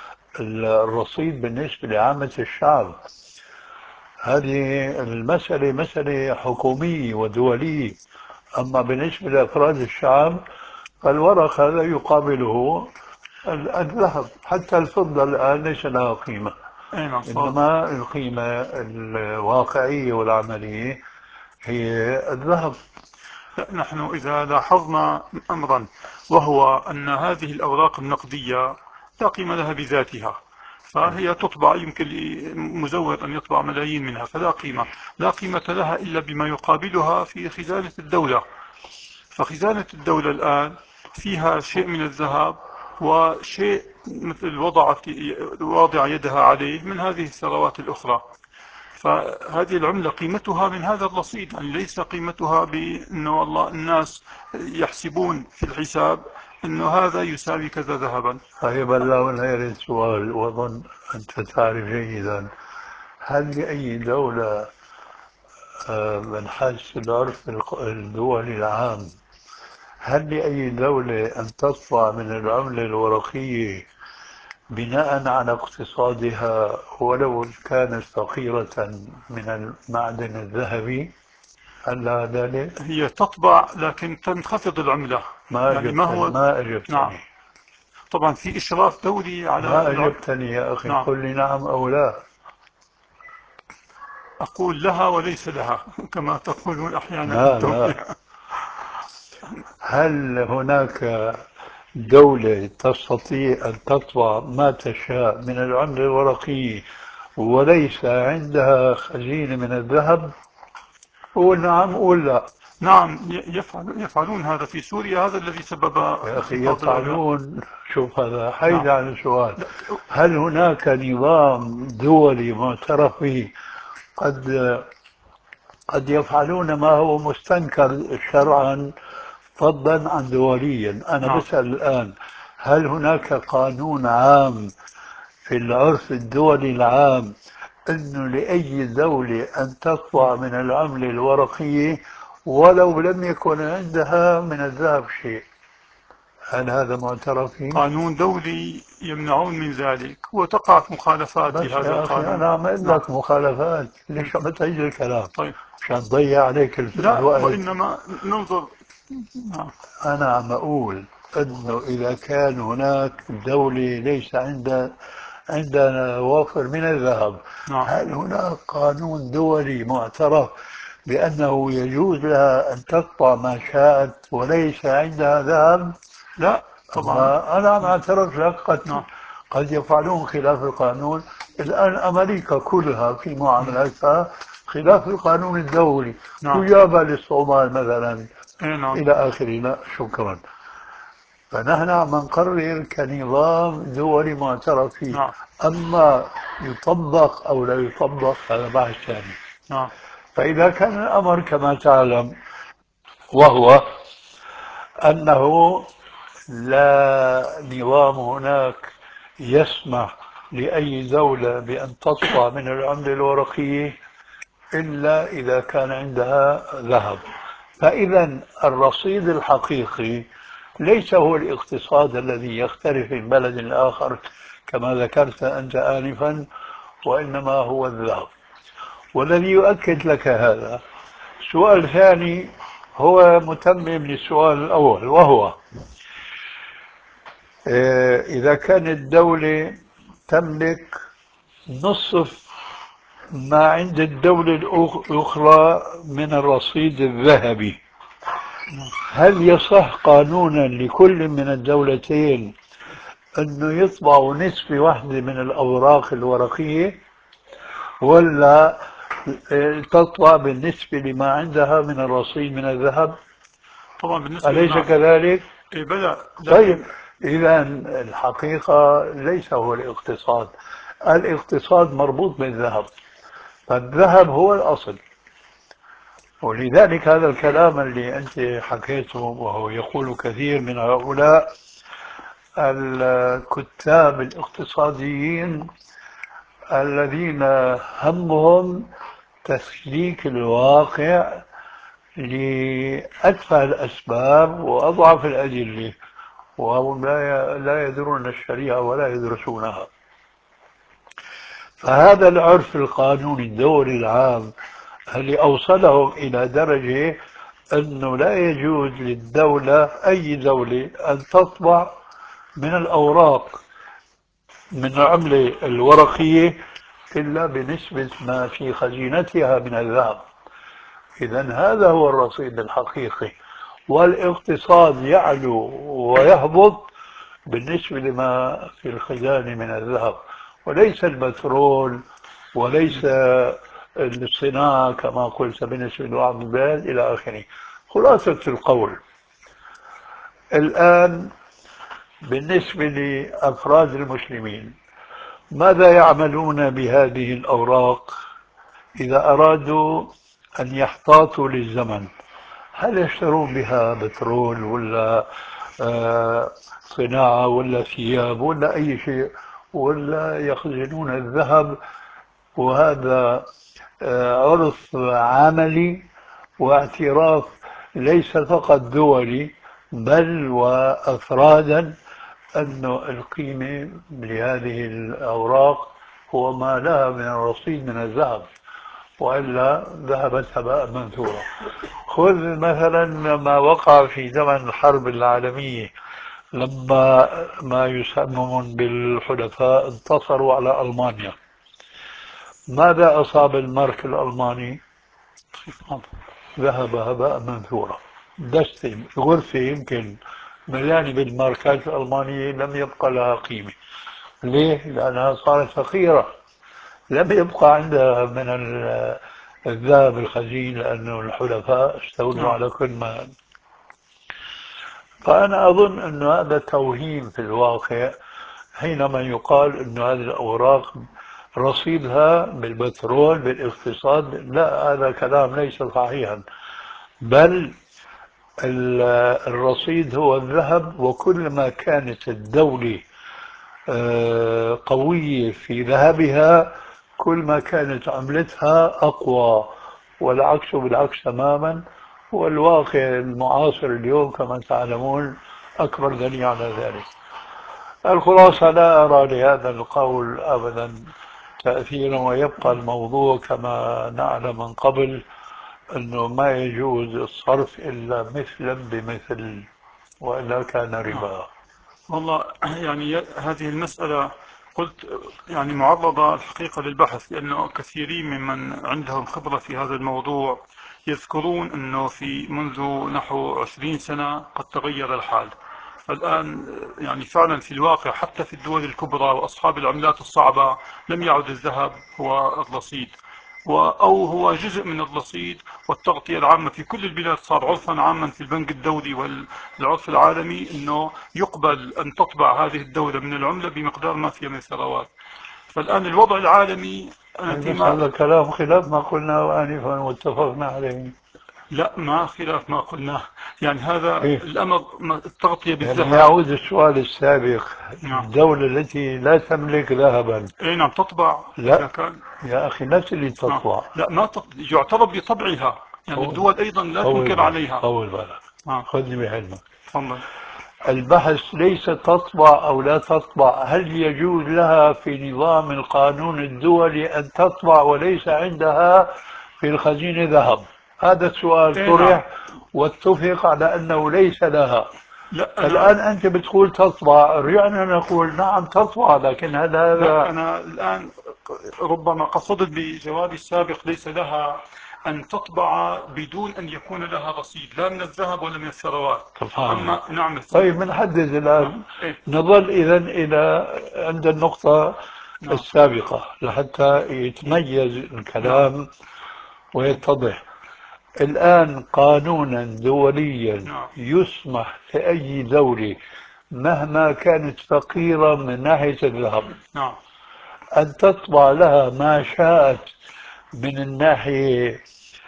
الرصيد بالنسبة لعامة الشعب. هذه المسألة مسألة حكومية ودولية. أما بالنسبة لأفراد الشعب فالورق هذا يقابله الذهب، حتى الفضة الآن ليس لها قيمة، أي نعم صار. إنما القيمة الواقعية والعملية هي الذهب. لا، نحن إذا لاحظنا أمرا، وهو أن هذه الأوراق النقدية لا قيمة لها بذاتها، فهي تطبع، يمكن لمزور أن يطبع ملايين منها، فلا قيمة. لا قيمة لها إلا بما يقابلها في خزانة الدولة. فخزانة الدولة الآن فيها شيء من الذهب وشيء مثل واضع يدها عليه من هذه الثروات الأخرى. فهذه العملة قيمتها من هذا الرصيد، يعني ليس قيمتها بأنه والله الناس يحسبون في الحساب أنه هذا يساوي كذا ذهبا. طيب، هلا يريد سؤال وأظن أنت تعرف جيدا. هل لأي دولة من حيث العرف الدولي العام، هل لأي دولة أن تطلع من العملة الورقية بناء على اقتصادها ولو كانت فقيرة من المعدن الذهبي؟ هل لها ذلك؟ هي تطبع لكن تنخفض العملة. ما يعني ما أجبتني، هو. ما نعم، أجبتني. طبعا في إشراف دولي على ما أجبتني يا أخي، نعم. قل لي نعم أو لا. أقول لها وليس لها كما تقولون أحيانا لا أنتم لا، فيها. هل هناك دولة تستطيع أن تطبع ما تشاء من العملة الورقية وليس عندها خزينة من الذهب؟ قول نعم قول لا. نعم، يفعلون هذا في سوريا، هذا الذي سبب يا أخي انخفاض العملة. يفعلون، شوف هذا نعم. حيد عن السؤال. لا. هل هناك نظام دولي معترف به قد يفعلون ما هو مستنكر شرعا فضلا عن دوليا؟ أنا نعم. بسأل الآن، هل هناك قانون عام في العرف الدولي العام أنه لأي دولة أن تطبع من العملة الورقية ولو لم يكن عندها من الذهب شيء؟ هل هذا معترف فيه؟ قانون دولي يمنعون من ذلك، وتقع مخالفات بس لهذا يا أخي القانون. أنا عم أقول نعم. لك مخالفات، ليش عم تعيد الكلام؟ طيب. مشان تضيع عليك لا، الوقت. وإنما ننظر. نعم. أنا عم أقول أنه إذا كان هناك دولة ليس عندنا وافر من الذهب، نعم. هل هناك قانون دولي معترف بأنه يجوز لها أن تقطع ما شاءت وليس عندها ذهب؟ لا طبعا. أما أنا عم أعترف لك نعم. قد يفعلون خلاف القانون. الآن أمريكا كلها في معاملاتها خلاف القانون الدولي، نعم. ويابا للصومال مثلا اي نعم. إلى آخره. لا شكرا. فنحن عم نقرر كنظام دولي معترف فيه. نعم. أما يطبق أو لا يطبق هذا بحث ثاني. نعم. فإذا كان الأمر كما تعلم، وهو أنه لا نظام هناك يسمح لأي دولة بأن تطلع من العملة الورقية إلا إذا كان عندها ذهب. فإذا الرصيد الحقيقي ليس هو الاقتصاد الذي يختلف من بلد لآخر كما ذكرت أنت آنفا، وإنما هو الذهب. والذي يؤكد لك هذا سؤال ثاني هو متمم للسؤال الأول، وهو إذا كانت الدولة تملك نصف ما عند الدولة الأخرى من الرصيد الذهبي، هل يصح قانونا لكل من الدولتين أنه يطبعوا نسبة واحدة من الأوراق الورقية، ولا تطبع بالنسبة لما عندها من الرصيد من الذهب؟ طبعا بالنسبة أليس لنا كذلك؟ إيه بلى، طيب، لكن إذا الحقيقة ليس هو الاقتصاد. الاقتصاد مربوط بالذهب، فالذهب هو الأصل. ولذلك هذا الكلام اللي أنت حكيته، وهو يقول كثير من هؤلاء الكتاب الاقتصاديين الذين همهم تسليك الواقع لأدفع الأسباب وأضعف الأدلة، وهم لا يدرون الشريعة ولا يدرسونها. فهذا العرف القانوني الدولي العام اللي أوصلهم إلى درجة أنه لا يجوز للدولة، أي دولة، أن تطبع من الأوراق من العملة الورقية إلا بنسبة ما في خزينتها من الذهب. إذا هذا هو الرصيد الحقيقي، والاقتصاد يعلو ويهبط بالنسبة لما في الخزانة من الذهب، وليس البترول، وليس الصناعة كما قلت بالنسبة لبعض البلاد إلى آخره. خلاصة القول الآن بالنسبة لأفراد المسلمين، ماذا يعملون بهذه الأوراق إذا أرادوا أن يحتاطوا للزمن؟ هل يشترون بها بترول، ولا صناعة، ولا ثياب، ولا أي شيء، ولا يخزنون الذهب؟ وهذا عرف عملي واعتراف ليس فقط دولي بل وأفرادا أن القيمة لهذه الأوراق هو ما لها من الرصيد من الذهب، وإلا ذهبت هباء منثورا. خذ مثلا ما وقع في زمن الحرب العالمية، لما ما يسمون بالحلفاء انتصروا على ألمانيا، ماذا أصاب المارك الألماني؟ ذهب هباء منثورا. دستة غرفة يمكن مليانة بالماركات الألمانية لم يبقى لها قيمة. ليه؟ لأنها صارت فقيرة، لم يبقى عندها من الذهب الخزين، لأنه الحلفاء استولوا على كل ما. فأنا أظن أن هذا توهيم في الواقع حينما يقال أن هذه الأوراق رصيدها بالبترول بالاقتصاد. لا، هذا كلام ليس صحيحا، بل الرصيد هو الذهب. وكل ما كانت الدولة قوية في ذهبها كل ما كانت عملتها أقوى، والعكس بالعكس تماما. والواقع المعاصر اليوم كما تعلمون أكبر دليل على ذلك. الخلاصة لا أرى لهذا القول أبدا تأثيرا، ويبقى الموضوع كما نعلم من قبل أنه ما يجوز الصرف إلا مثلا بمثل، وإلا كان ربا. والله يعني هذه المسألة قلت يعني معرضة الحقيقة للبحث، لأنه كثيرين ممن عندهم خبرة في هذا الموضوع يذكرون أنه في منذ نحو 20 سنة قد تغير الحال. الآن يعني فعلا في الواقع حتى في الدول الكبرى وأصحاب العملات الصعبة لم يعد الذهب هو الرصيد، أو هو جزء من الرصيد والتغطية العامة في كل البلاد. صار عرفا عاما في البنك الدولي والعرف العالمي أنه يقبل أن تطبع هذه الدولة من العملة بمقدار ما فيها من ثروات. فالآن الوضع العالمي أنا بس فيما هذا كلام خلاف ما قلناه آنفا واتفقنا عليه. لا، ما خلاف ما قلناه، يعني هذا كيف؟ الأمر التغطية يعني بالذهب. يعود السؤال السابق، نعم. الدولة التي لا تملك ذهبا اي نعم تطبع إذا لا كان. يا أخي نفس اللي تطبع. لا ما يعترف بطبعها، يعني الدول أيضا لا تنكر عليها. طول بالك خذني بحلمك. تفضل. البحث ليس تطبع أو لا تطبع، هل يجوز لها في نظام القانون الدولي أن تطبع وليس عندها في الخزينة ذهب؟ هذا السؤال إيه نعم. طرح واتفق على أنه ليس لها. لا فالآن أنت بتقول تطبع، رجعنا نقول نعم تطبع، لكن لا، هذا أنا الآن ربما قصدت بجوابي السابق ليس لها أن تطبع بدون أن يكون لها رصيد لا من الذهب ولا من الثروات. أما نعم طيب بنحدد الآن. إيه؟ نظل إذا إلى عند النقطة نعم. السابقة لحتى يتميز الكلام نعم. ويتضح. الآن قانونا دوليا نعم. يسمح لأي دولة مهما كانت فقيرة من ناحية الذهب نعم. أن تطبع لها ما شاءت من الناحية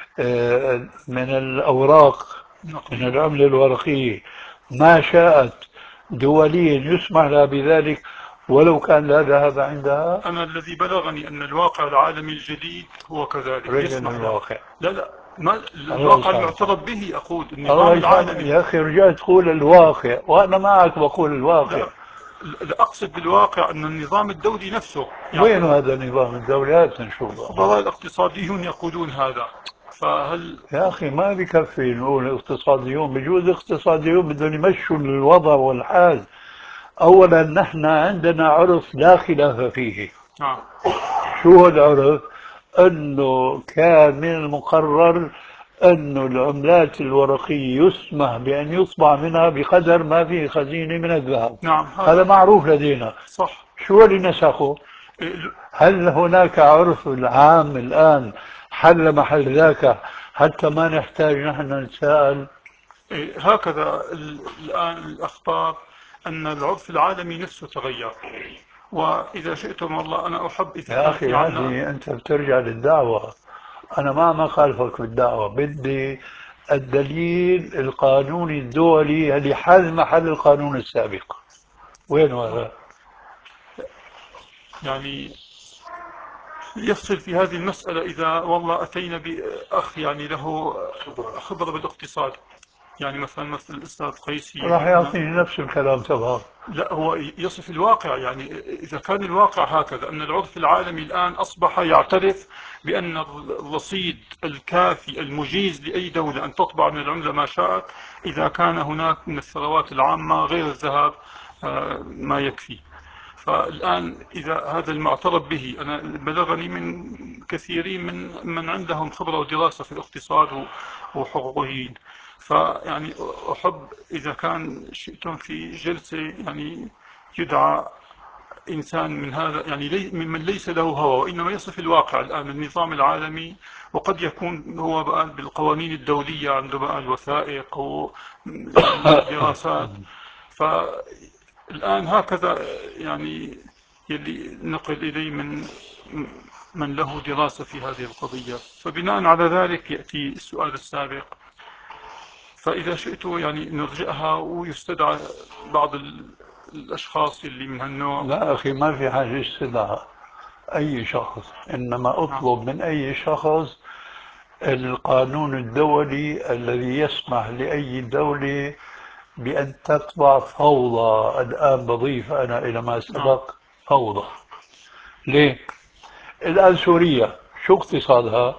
من الأوراق، من العملة الورقية، ما شاءت دوليا يسمح لها بذلك ولو كان لا ذهب عندها. أنا الذي بلغني أن الواقع العالمي الجديد هو كذلك رجل يسمح له. الواقع. لا ما الواقع المعترف به، أقول الله النظام يسامح العالمي. يا أخي، رجعت تقول الواقع وأنا معك بقول الواقع. لا أقصد بالواقع أن النظام الدولي نفسه وين هذا النظام الدولي؟ هات نشوفه. الخبراء الاقتصاديون يقولون هذا. فهل يا أخي ما بكفي نقول اقتصاديون، بجوز اقتصاديون بدهم يمشوا الوضع والحال. أولا نحن عندنا عرف لا خلاف فيه. شو هو العرف؟ أنه كان من المقرر أن العملات الورقية يسمح بأن يطبع منها بقدر ما فيه خزينة من الذهب. نعم هذا معروف لدينا. صح. شو اللي نسخه؟ هل هناك عرف العام الآن حل محل ذاك حتى ما نحتاج نحن نتساءل؟ هكذا الآن الأخبار أن العرف العالمي نفسه تغير. وإذا شئتم والله أنا أحب إذا يا كان أخي في عنا. هذه أنت بترجع للدعوة. أنا ما خالفك بالدعوة، بدي الدليل القانوني الدولي اللي حل محل القانون السابق. وين هذا؟ يعني يفصل في هذه المسألة إذا والله أتينا بأخ يعني له خبرة بالاقتصاد، يعني مثل الأستاذ قيسي راح يعطيني نفس الكلام تبعه. لا هو يصف الواقع، يعني إذا كان الواقع هكذا أن العرف العالمي الآن أصبح يعترف بأن الرصيد الكافي المجيز لأي دولة أن تطبع من العملة ما شاءت إذا كان هناك من الثروات العامة غير الذهب ما يكفي. فالآن إذا هذا المعترف به، أنا بلغني من كثيرين من عندهم خبرة ودراسة في الاقتصاد وحقوقيين. فيعني أحب إذا كان شئتم في جلسة يعني يدعى إنسان من هذا، يعني ممن ليس له هوى وإنما يصف الواقع الآن النظام العالمي، وقد يكون هو بقى بالقوانين الدولية عنده بقى الوثائق والدراسات. فالآن هكذا يعني يلي نقل إلي من له دراسة في هذه القضية. فبناء على ذلك يأتي السؤال السابق. فإذا شئت يعني نرجعها ويستدعى بعض الأشخاص اللي من هالنوع. لا أخي ما في حاجة استدعاء أي شخص، إنما أطلب من أي شخص القانون الدولي الذي يسمح لأي دولة بأن تطبع فوضى. الآن بضيف أنا إلى ما سبق فوضى. ليه؟ الآن سوريا شو اقتصادها؟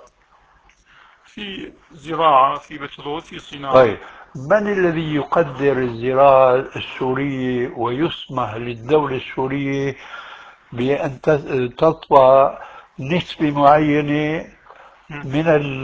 في زراعة، في بترول، في صناعة. طيب من الذي يقدر الزراعة السورية ويسمح للدولة السورية بأن تطبع نسبة معينة من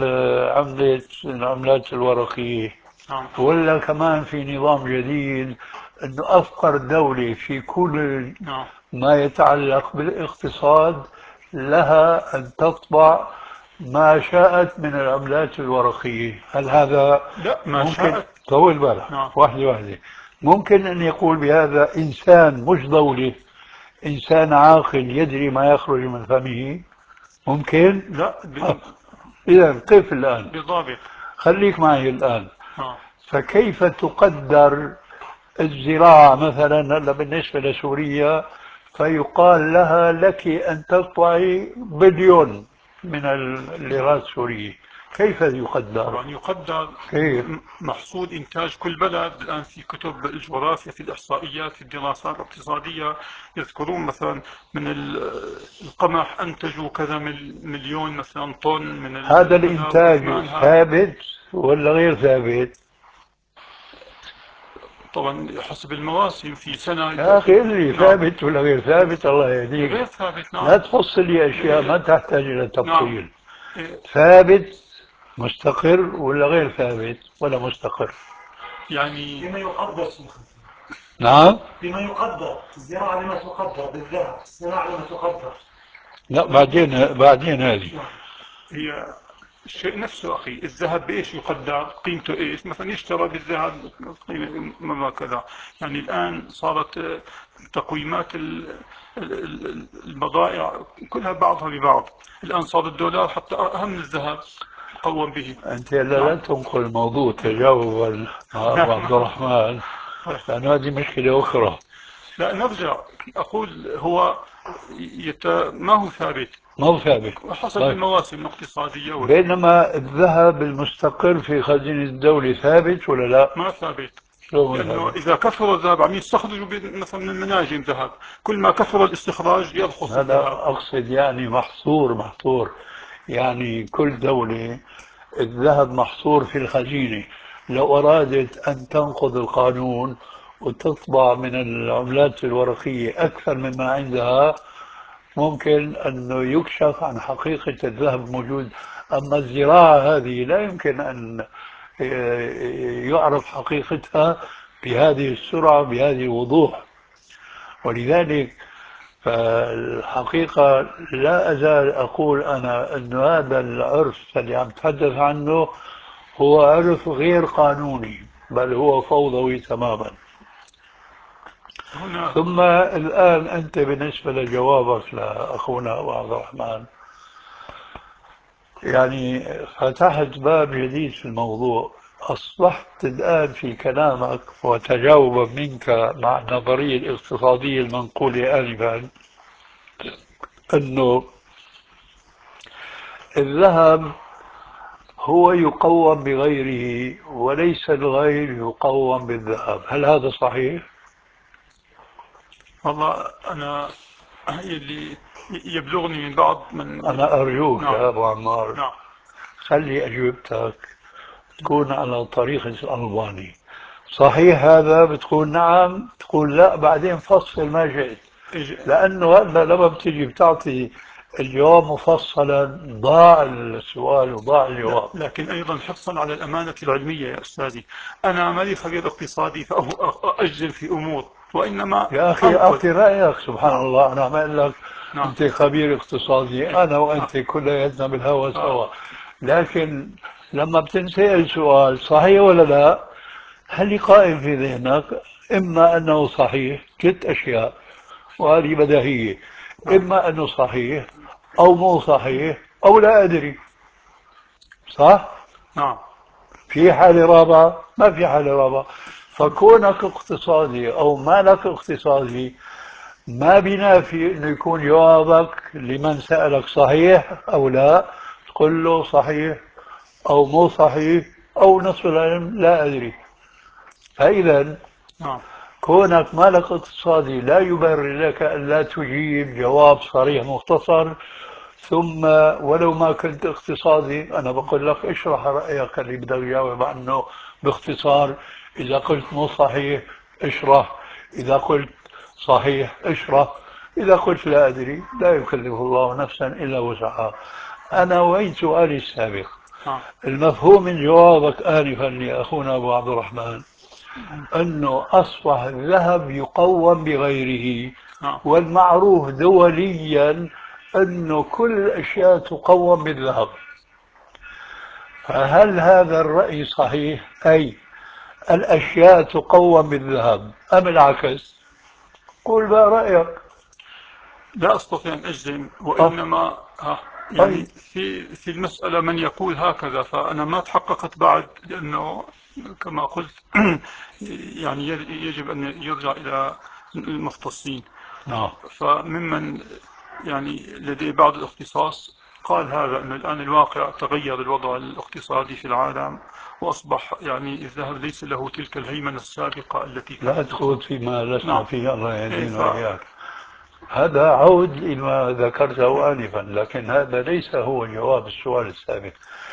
العملات الورقية؟ ولا كمان في نظام جديد أنه أفقر دولة في كل ما يتعلق بالاقتصاد لها أن تطبع ما شاءت من العملات الورقية، هل هذا لا، ما ممكن؟ شاءت. طول بالك، نعم. واحدة. ممكن أن يقول بهذا إنسان مش دولة، إنسان عاقل يدري ما يخرج من فمه؟ ممكن؟ لا، إذا كيف الآن؟ بضابط. خليك معي الآن. نعم. فكيف تقدر الزراعة مثلا هلا بالنسبة لسوريا، فيقال لها لك أن تقطعي بليون من الليرات السورية، كيف يقدر؟ طبعا يقدر كيف؟ محصول إنتاج كل بلد. الآن في كتب الجغرافيا، في الإحصائيات، في الدراسات الاقتصادية يذكرون مثلا من القمح أنتجوا كذا مليون مثلا طن من هذا كذا الإنتاج وثمانها. ثابت ولا غير ثابت؟ طبعا حسب المواسم، في سنة. يا أخي قل لي نعم. ثابت ولا غير ثابت، الله يهديك. غير ثابت. لا نعم. تفصل لي أشياء ما تحتاج إلى نعم. تفصيل. ثابت مستقر ولا غير ثابت ولا مستقر؟ يعني بما يقدر نعم. بما يقدر الزراعة لما تقدر بالذهب، الصناعة لما تقدر. لا بعدين هذه. هي الشيء نفسه أخي، الذهب بإيش يقدر؟ قيمته إيش؟ مثلا يشترى بالذهب قيمة مبلغ كذا. يعني الآن صارت تقويمات البضائع كلها بعضها ببعض. الآن صار الدولار حتى أهم من الذهب يقوم به. أنت لا نعم. تنقل الموضوع تجاوبا مع أبو عبد الرحمن، لأن هذه مشكلة أخرى. لا، نرجع. أقول هو ما هو ثابت، ما هو ثابت. حسب طيب. المواسم الاقتصادية بينما الذهب المستقر في خزينة الدولة ثابت ولا لا؟ ما ثابت. شو ما لأنه ثابت؟ إذا كثر الذهب عم يستخرجوا مثلا من المناجم ذهب، كل ما كثر الاستخراج يرخص هذا الذهب. أقصد يعني محصور، يعني كل دولة الذهب محصور في الخزينة. لو أرادت أن تنقض القانون وتطبع من العملات الورقية أكثر مما عندها، ممكن أنه يكشف عن حقيقة الذهب الموجود. أما الزراعة هذه لا يمكن أن يعرف حقيقتها بهذه السرعة بهذه الوضوح. ولذلك فالحقيقة لا أزال أقول أنا أن هذا العرف اللي عم تحدث عنه هو عرف غير قانوني، بل هو فوضوي تماما. هنا ثم الآن أنت بالنسبة لجوابك لأخونا أبو عبد الرحمن، يعني فتحت باب جديد في الموضوع. أصبحت الآن في كلامك وتجاوبا منك مع النظرية الاقتصادية المنقولة آنفا أنه الذهب هو يقوم بغيره وليس الغير يقوم بالذهب، هل هذا صحيح؟ والله أنا اللي يبلغني من بعض أنا أرجوك نعم. يا أبو عمار نعم. خلي أجوبتك تكون على طريقة الألباني. صحيح هذا؟ بتقول نعم، تقول لا، بعدين فصل ما شئت. لأنه هذا لما بتيجي بتعطي الجواب مفصلا ضاع السؤال وضاع الجواب. لكن أيضا حرصا على الأمانة العلمية يا أستاذي، أنا مالي خبير اقتصادي فأجزل في أمور، وإنما يا أخي أنقل. أعطي رأيك. سبحان الله، أنا عم أقول لك نعم. أنت خبير اقتصادي، أنا وأنت كلياتنا بالهوى سوا. لكن لما بتنسأل سؤال صحيح ولا لا، هل قائم في ذهنك إما أنه صحيح 3 أشياء، وهذه بديهية، إما أنه صحيح أو مو صحيح أو لا أدري، صح؟ نعم. في حالة رابعة؟ ما في حالة رابعة. فكونك اقتصادي أو ما لك اقتصادي ما بينافي انه يكون جوابك لمن سألك صحيح او لا، تقول له صحيح او مو صحيح او نصف العلم لا ادري. فاذا نعم. كونك مالك اقتصادي لا يبرر لك ان لا تجيب جواب صريح مختصر. ثم ولو ما كنت اقتصادي انا بقول لك اشرح رايك اللي بدك تجاوب عنه باختصار. اذا قلت مو صحيح اشرح، اذا قلت صحيح اشرح، اذا قلت لا ادري لا يكلف الله نفسا الا وسعها. انا وين سؤالي السابق؟ نعم. المفهوم من جوابك انفا لاخونا ابو عبد الرحمن أنه أصبح الذهب يقوم بغيره، نعم. والمعروف دوليا أنه كل الأشياء تقوم بالذهب، فهل هذا الرأي صحيح؟ أي الأشياء تقوم بالذهب أم العكس؟ قل ما رأيك. لا أستطيع أن أجزم، وإنما يعني في المسألة من يقول هكذا، فأنا ما تحققت بعد، لأنه كما قلت يعني يجب أن يرجع إلى المختصين. فممن يعني لديه بعض الاختصاص قال هذا أن الآن الواقع تغير الوضع الاقتصادي في العالم، وأصبح يعني الذهب ليس له تلك الهيمنة السابقة التي لا تخوض فيما لسنا فيه، الله يهدينا وإياك. هذا عود لما ذكرته آنفا، لكن هذا ليس هو جواب السؤال السابق.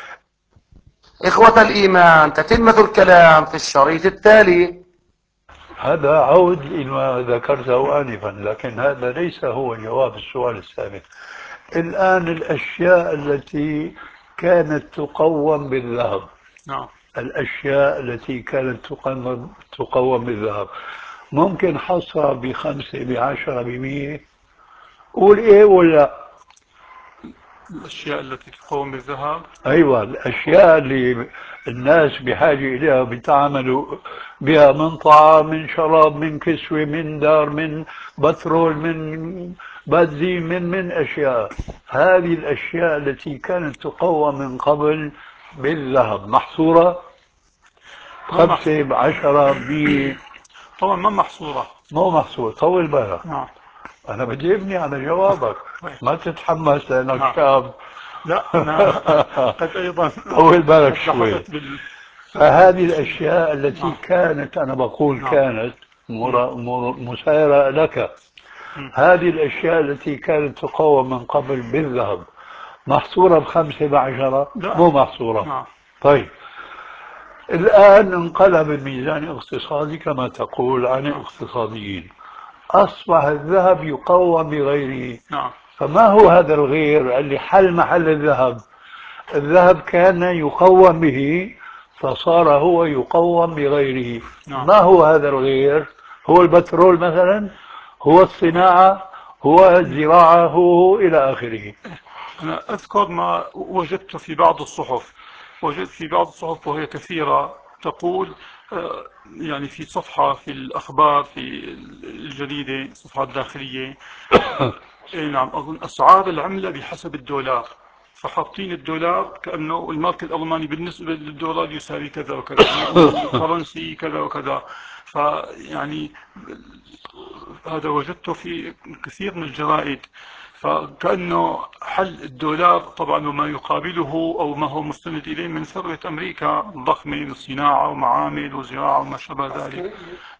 إخوة الإيمان، تتمة الكلام في الشريط التالي. هذا عود لما ذكرته آنفا، لكن هذا ليس هو جواب السؤال السابق. الآن الأشياء التي كانت تقوم بالذهب، الأشياء التي كانت تقوم بالذهب ممكن حصرها ب5 ب10 ب100؟ قول إيه ولا؟ الأشياء التي تقوم بالذهب، أيوة، الأشياء اللي الناس بحاجة إليها بيتعاملوا بها، من طعام، من شراب، من كسوة، من دار، من بترول، من بنزين، من أشياء. هذه الأشياء التي كانت تقوم من قبل بالذهب محصورة 5 ب10 ب؟ طبعا ما محصورة. مو محصورة. طول بالك، أنا بدي أبني على جوابك، ما تتحمس لأنك شاب. لا أنا قد أيضا طول بالك شوي. فهذه الأشياء التي كانت، أنا بقول كانت مسايرة لك، هذه الأشياء التي كانت تقوم من قبل بالذهب محصورة ب5 ب10؟ مو محصورة. طيب الآن انقلب الميزان الاقتصادي كما تقول عن الاقتصاديين، أصبح الذهب يقوم بغيره. فما هو هذا الغير اللي حل محل الذهب؟ الذهب كان يقوم به، فصار هو يقوم بغيره. ما هو هذا الغير؟ هو البترول مثلا؟ هو الصناعة؟ هو الزراعة؟ هو إلى آخره. أنا أذكر ما وجدت في بعض الصحف، وجدت في بعض الصحف وهي كثيرة تقول يعني في صفحة في الأخبار في الجريدة، الصفحة الداخلية نعم، أظن أسعار العملة بحسب الدولار، فحاطين الدولار كأنه المارك الألماني بالنسبة للدولار يساوي كذا وكذا، والفرنسي كذا وكذا. فيعني هذا وجدته في كثير من الجرائد، فكأنه حل الدولار طبعا وما يقابله أو ما هو مستند إليه من ثروة أمريكا الضخمة من صناعة ومعامل وزراعة وما شابه ذلك.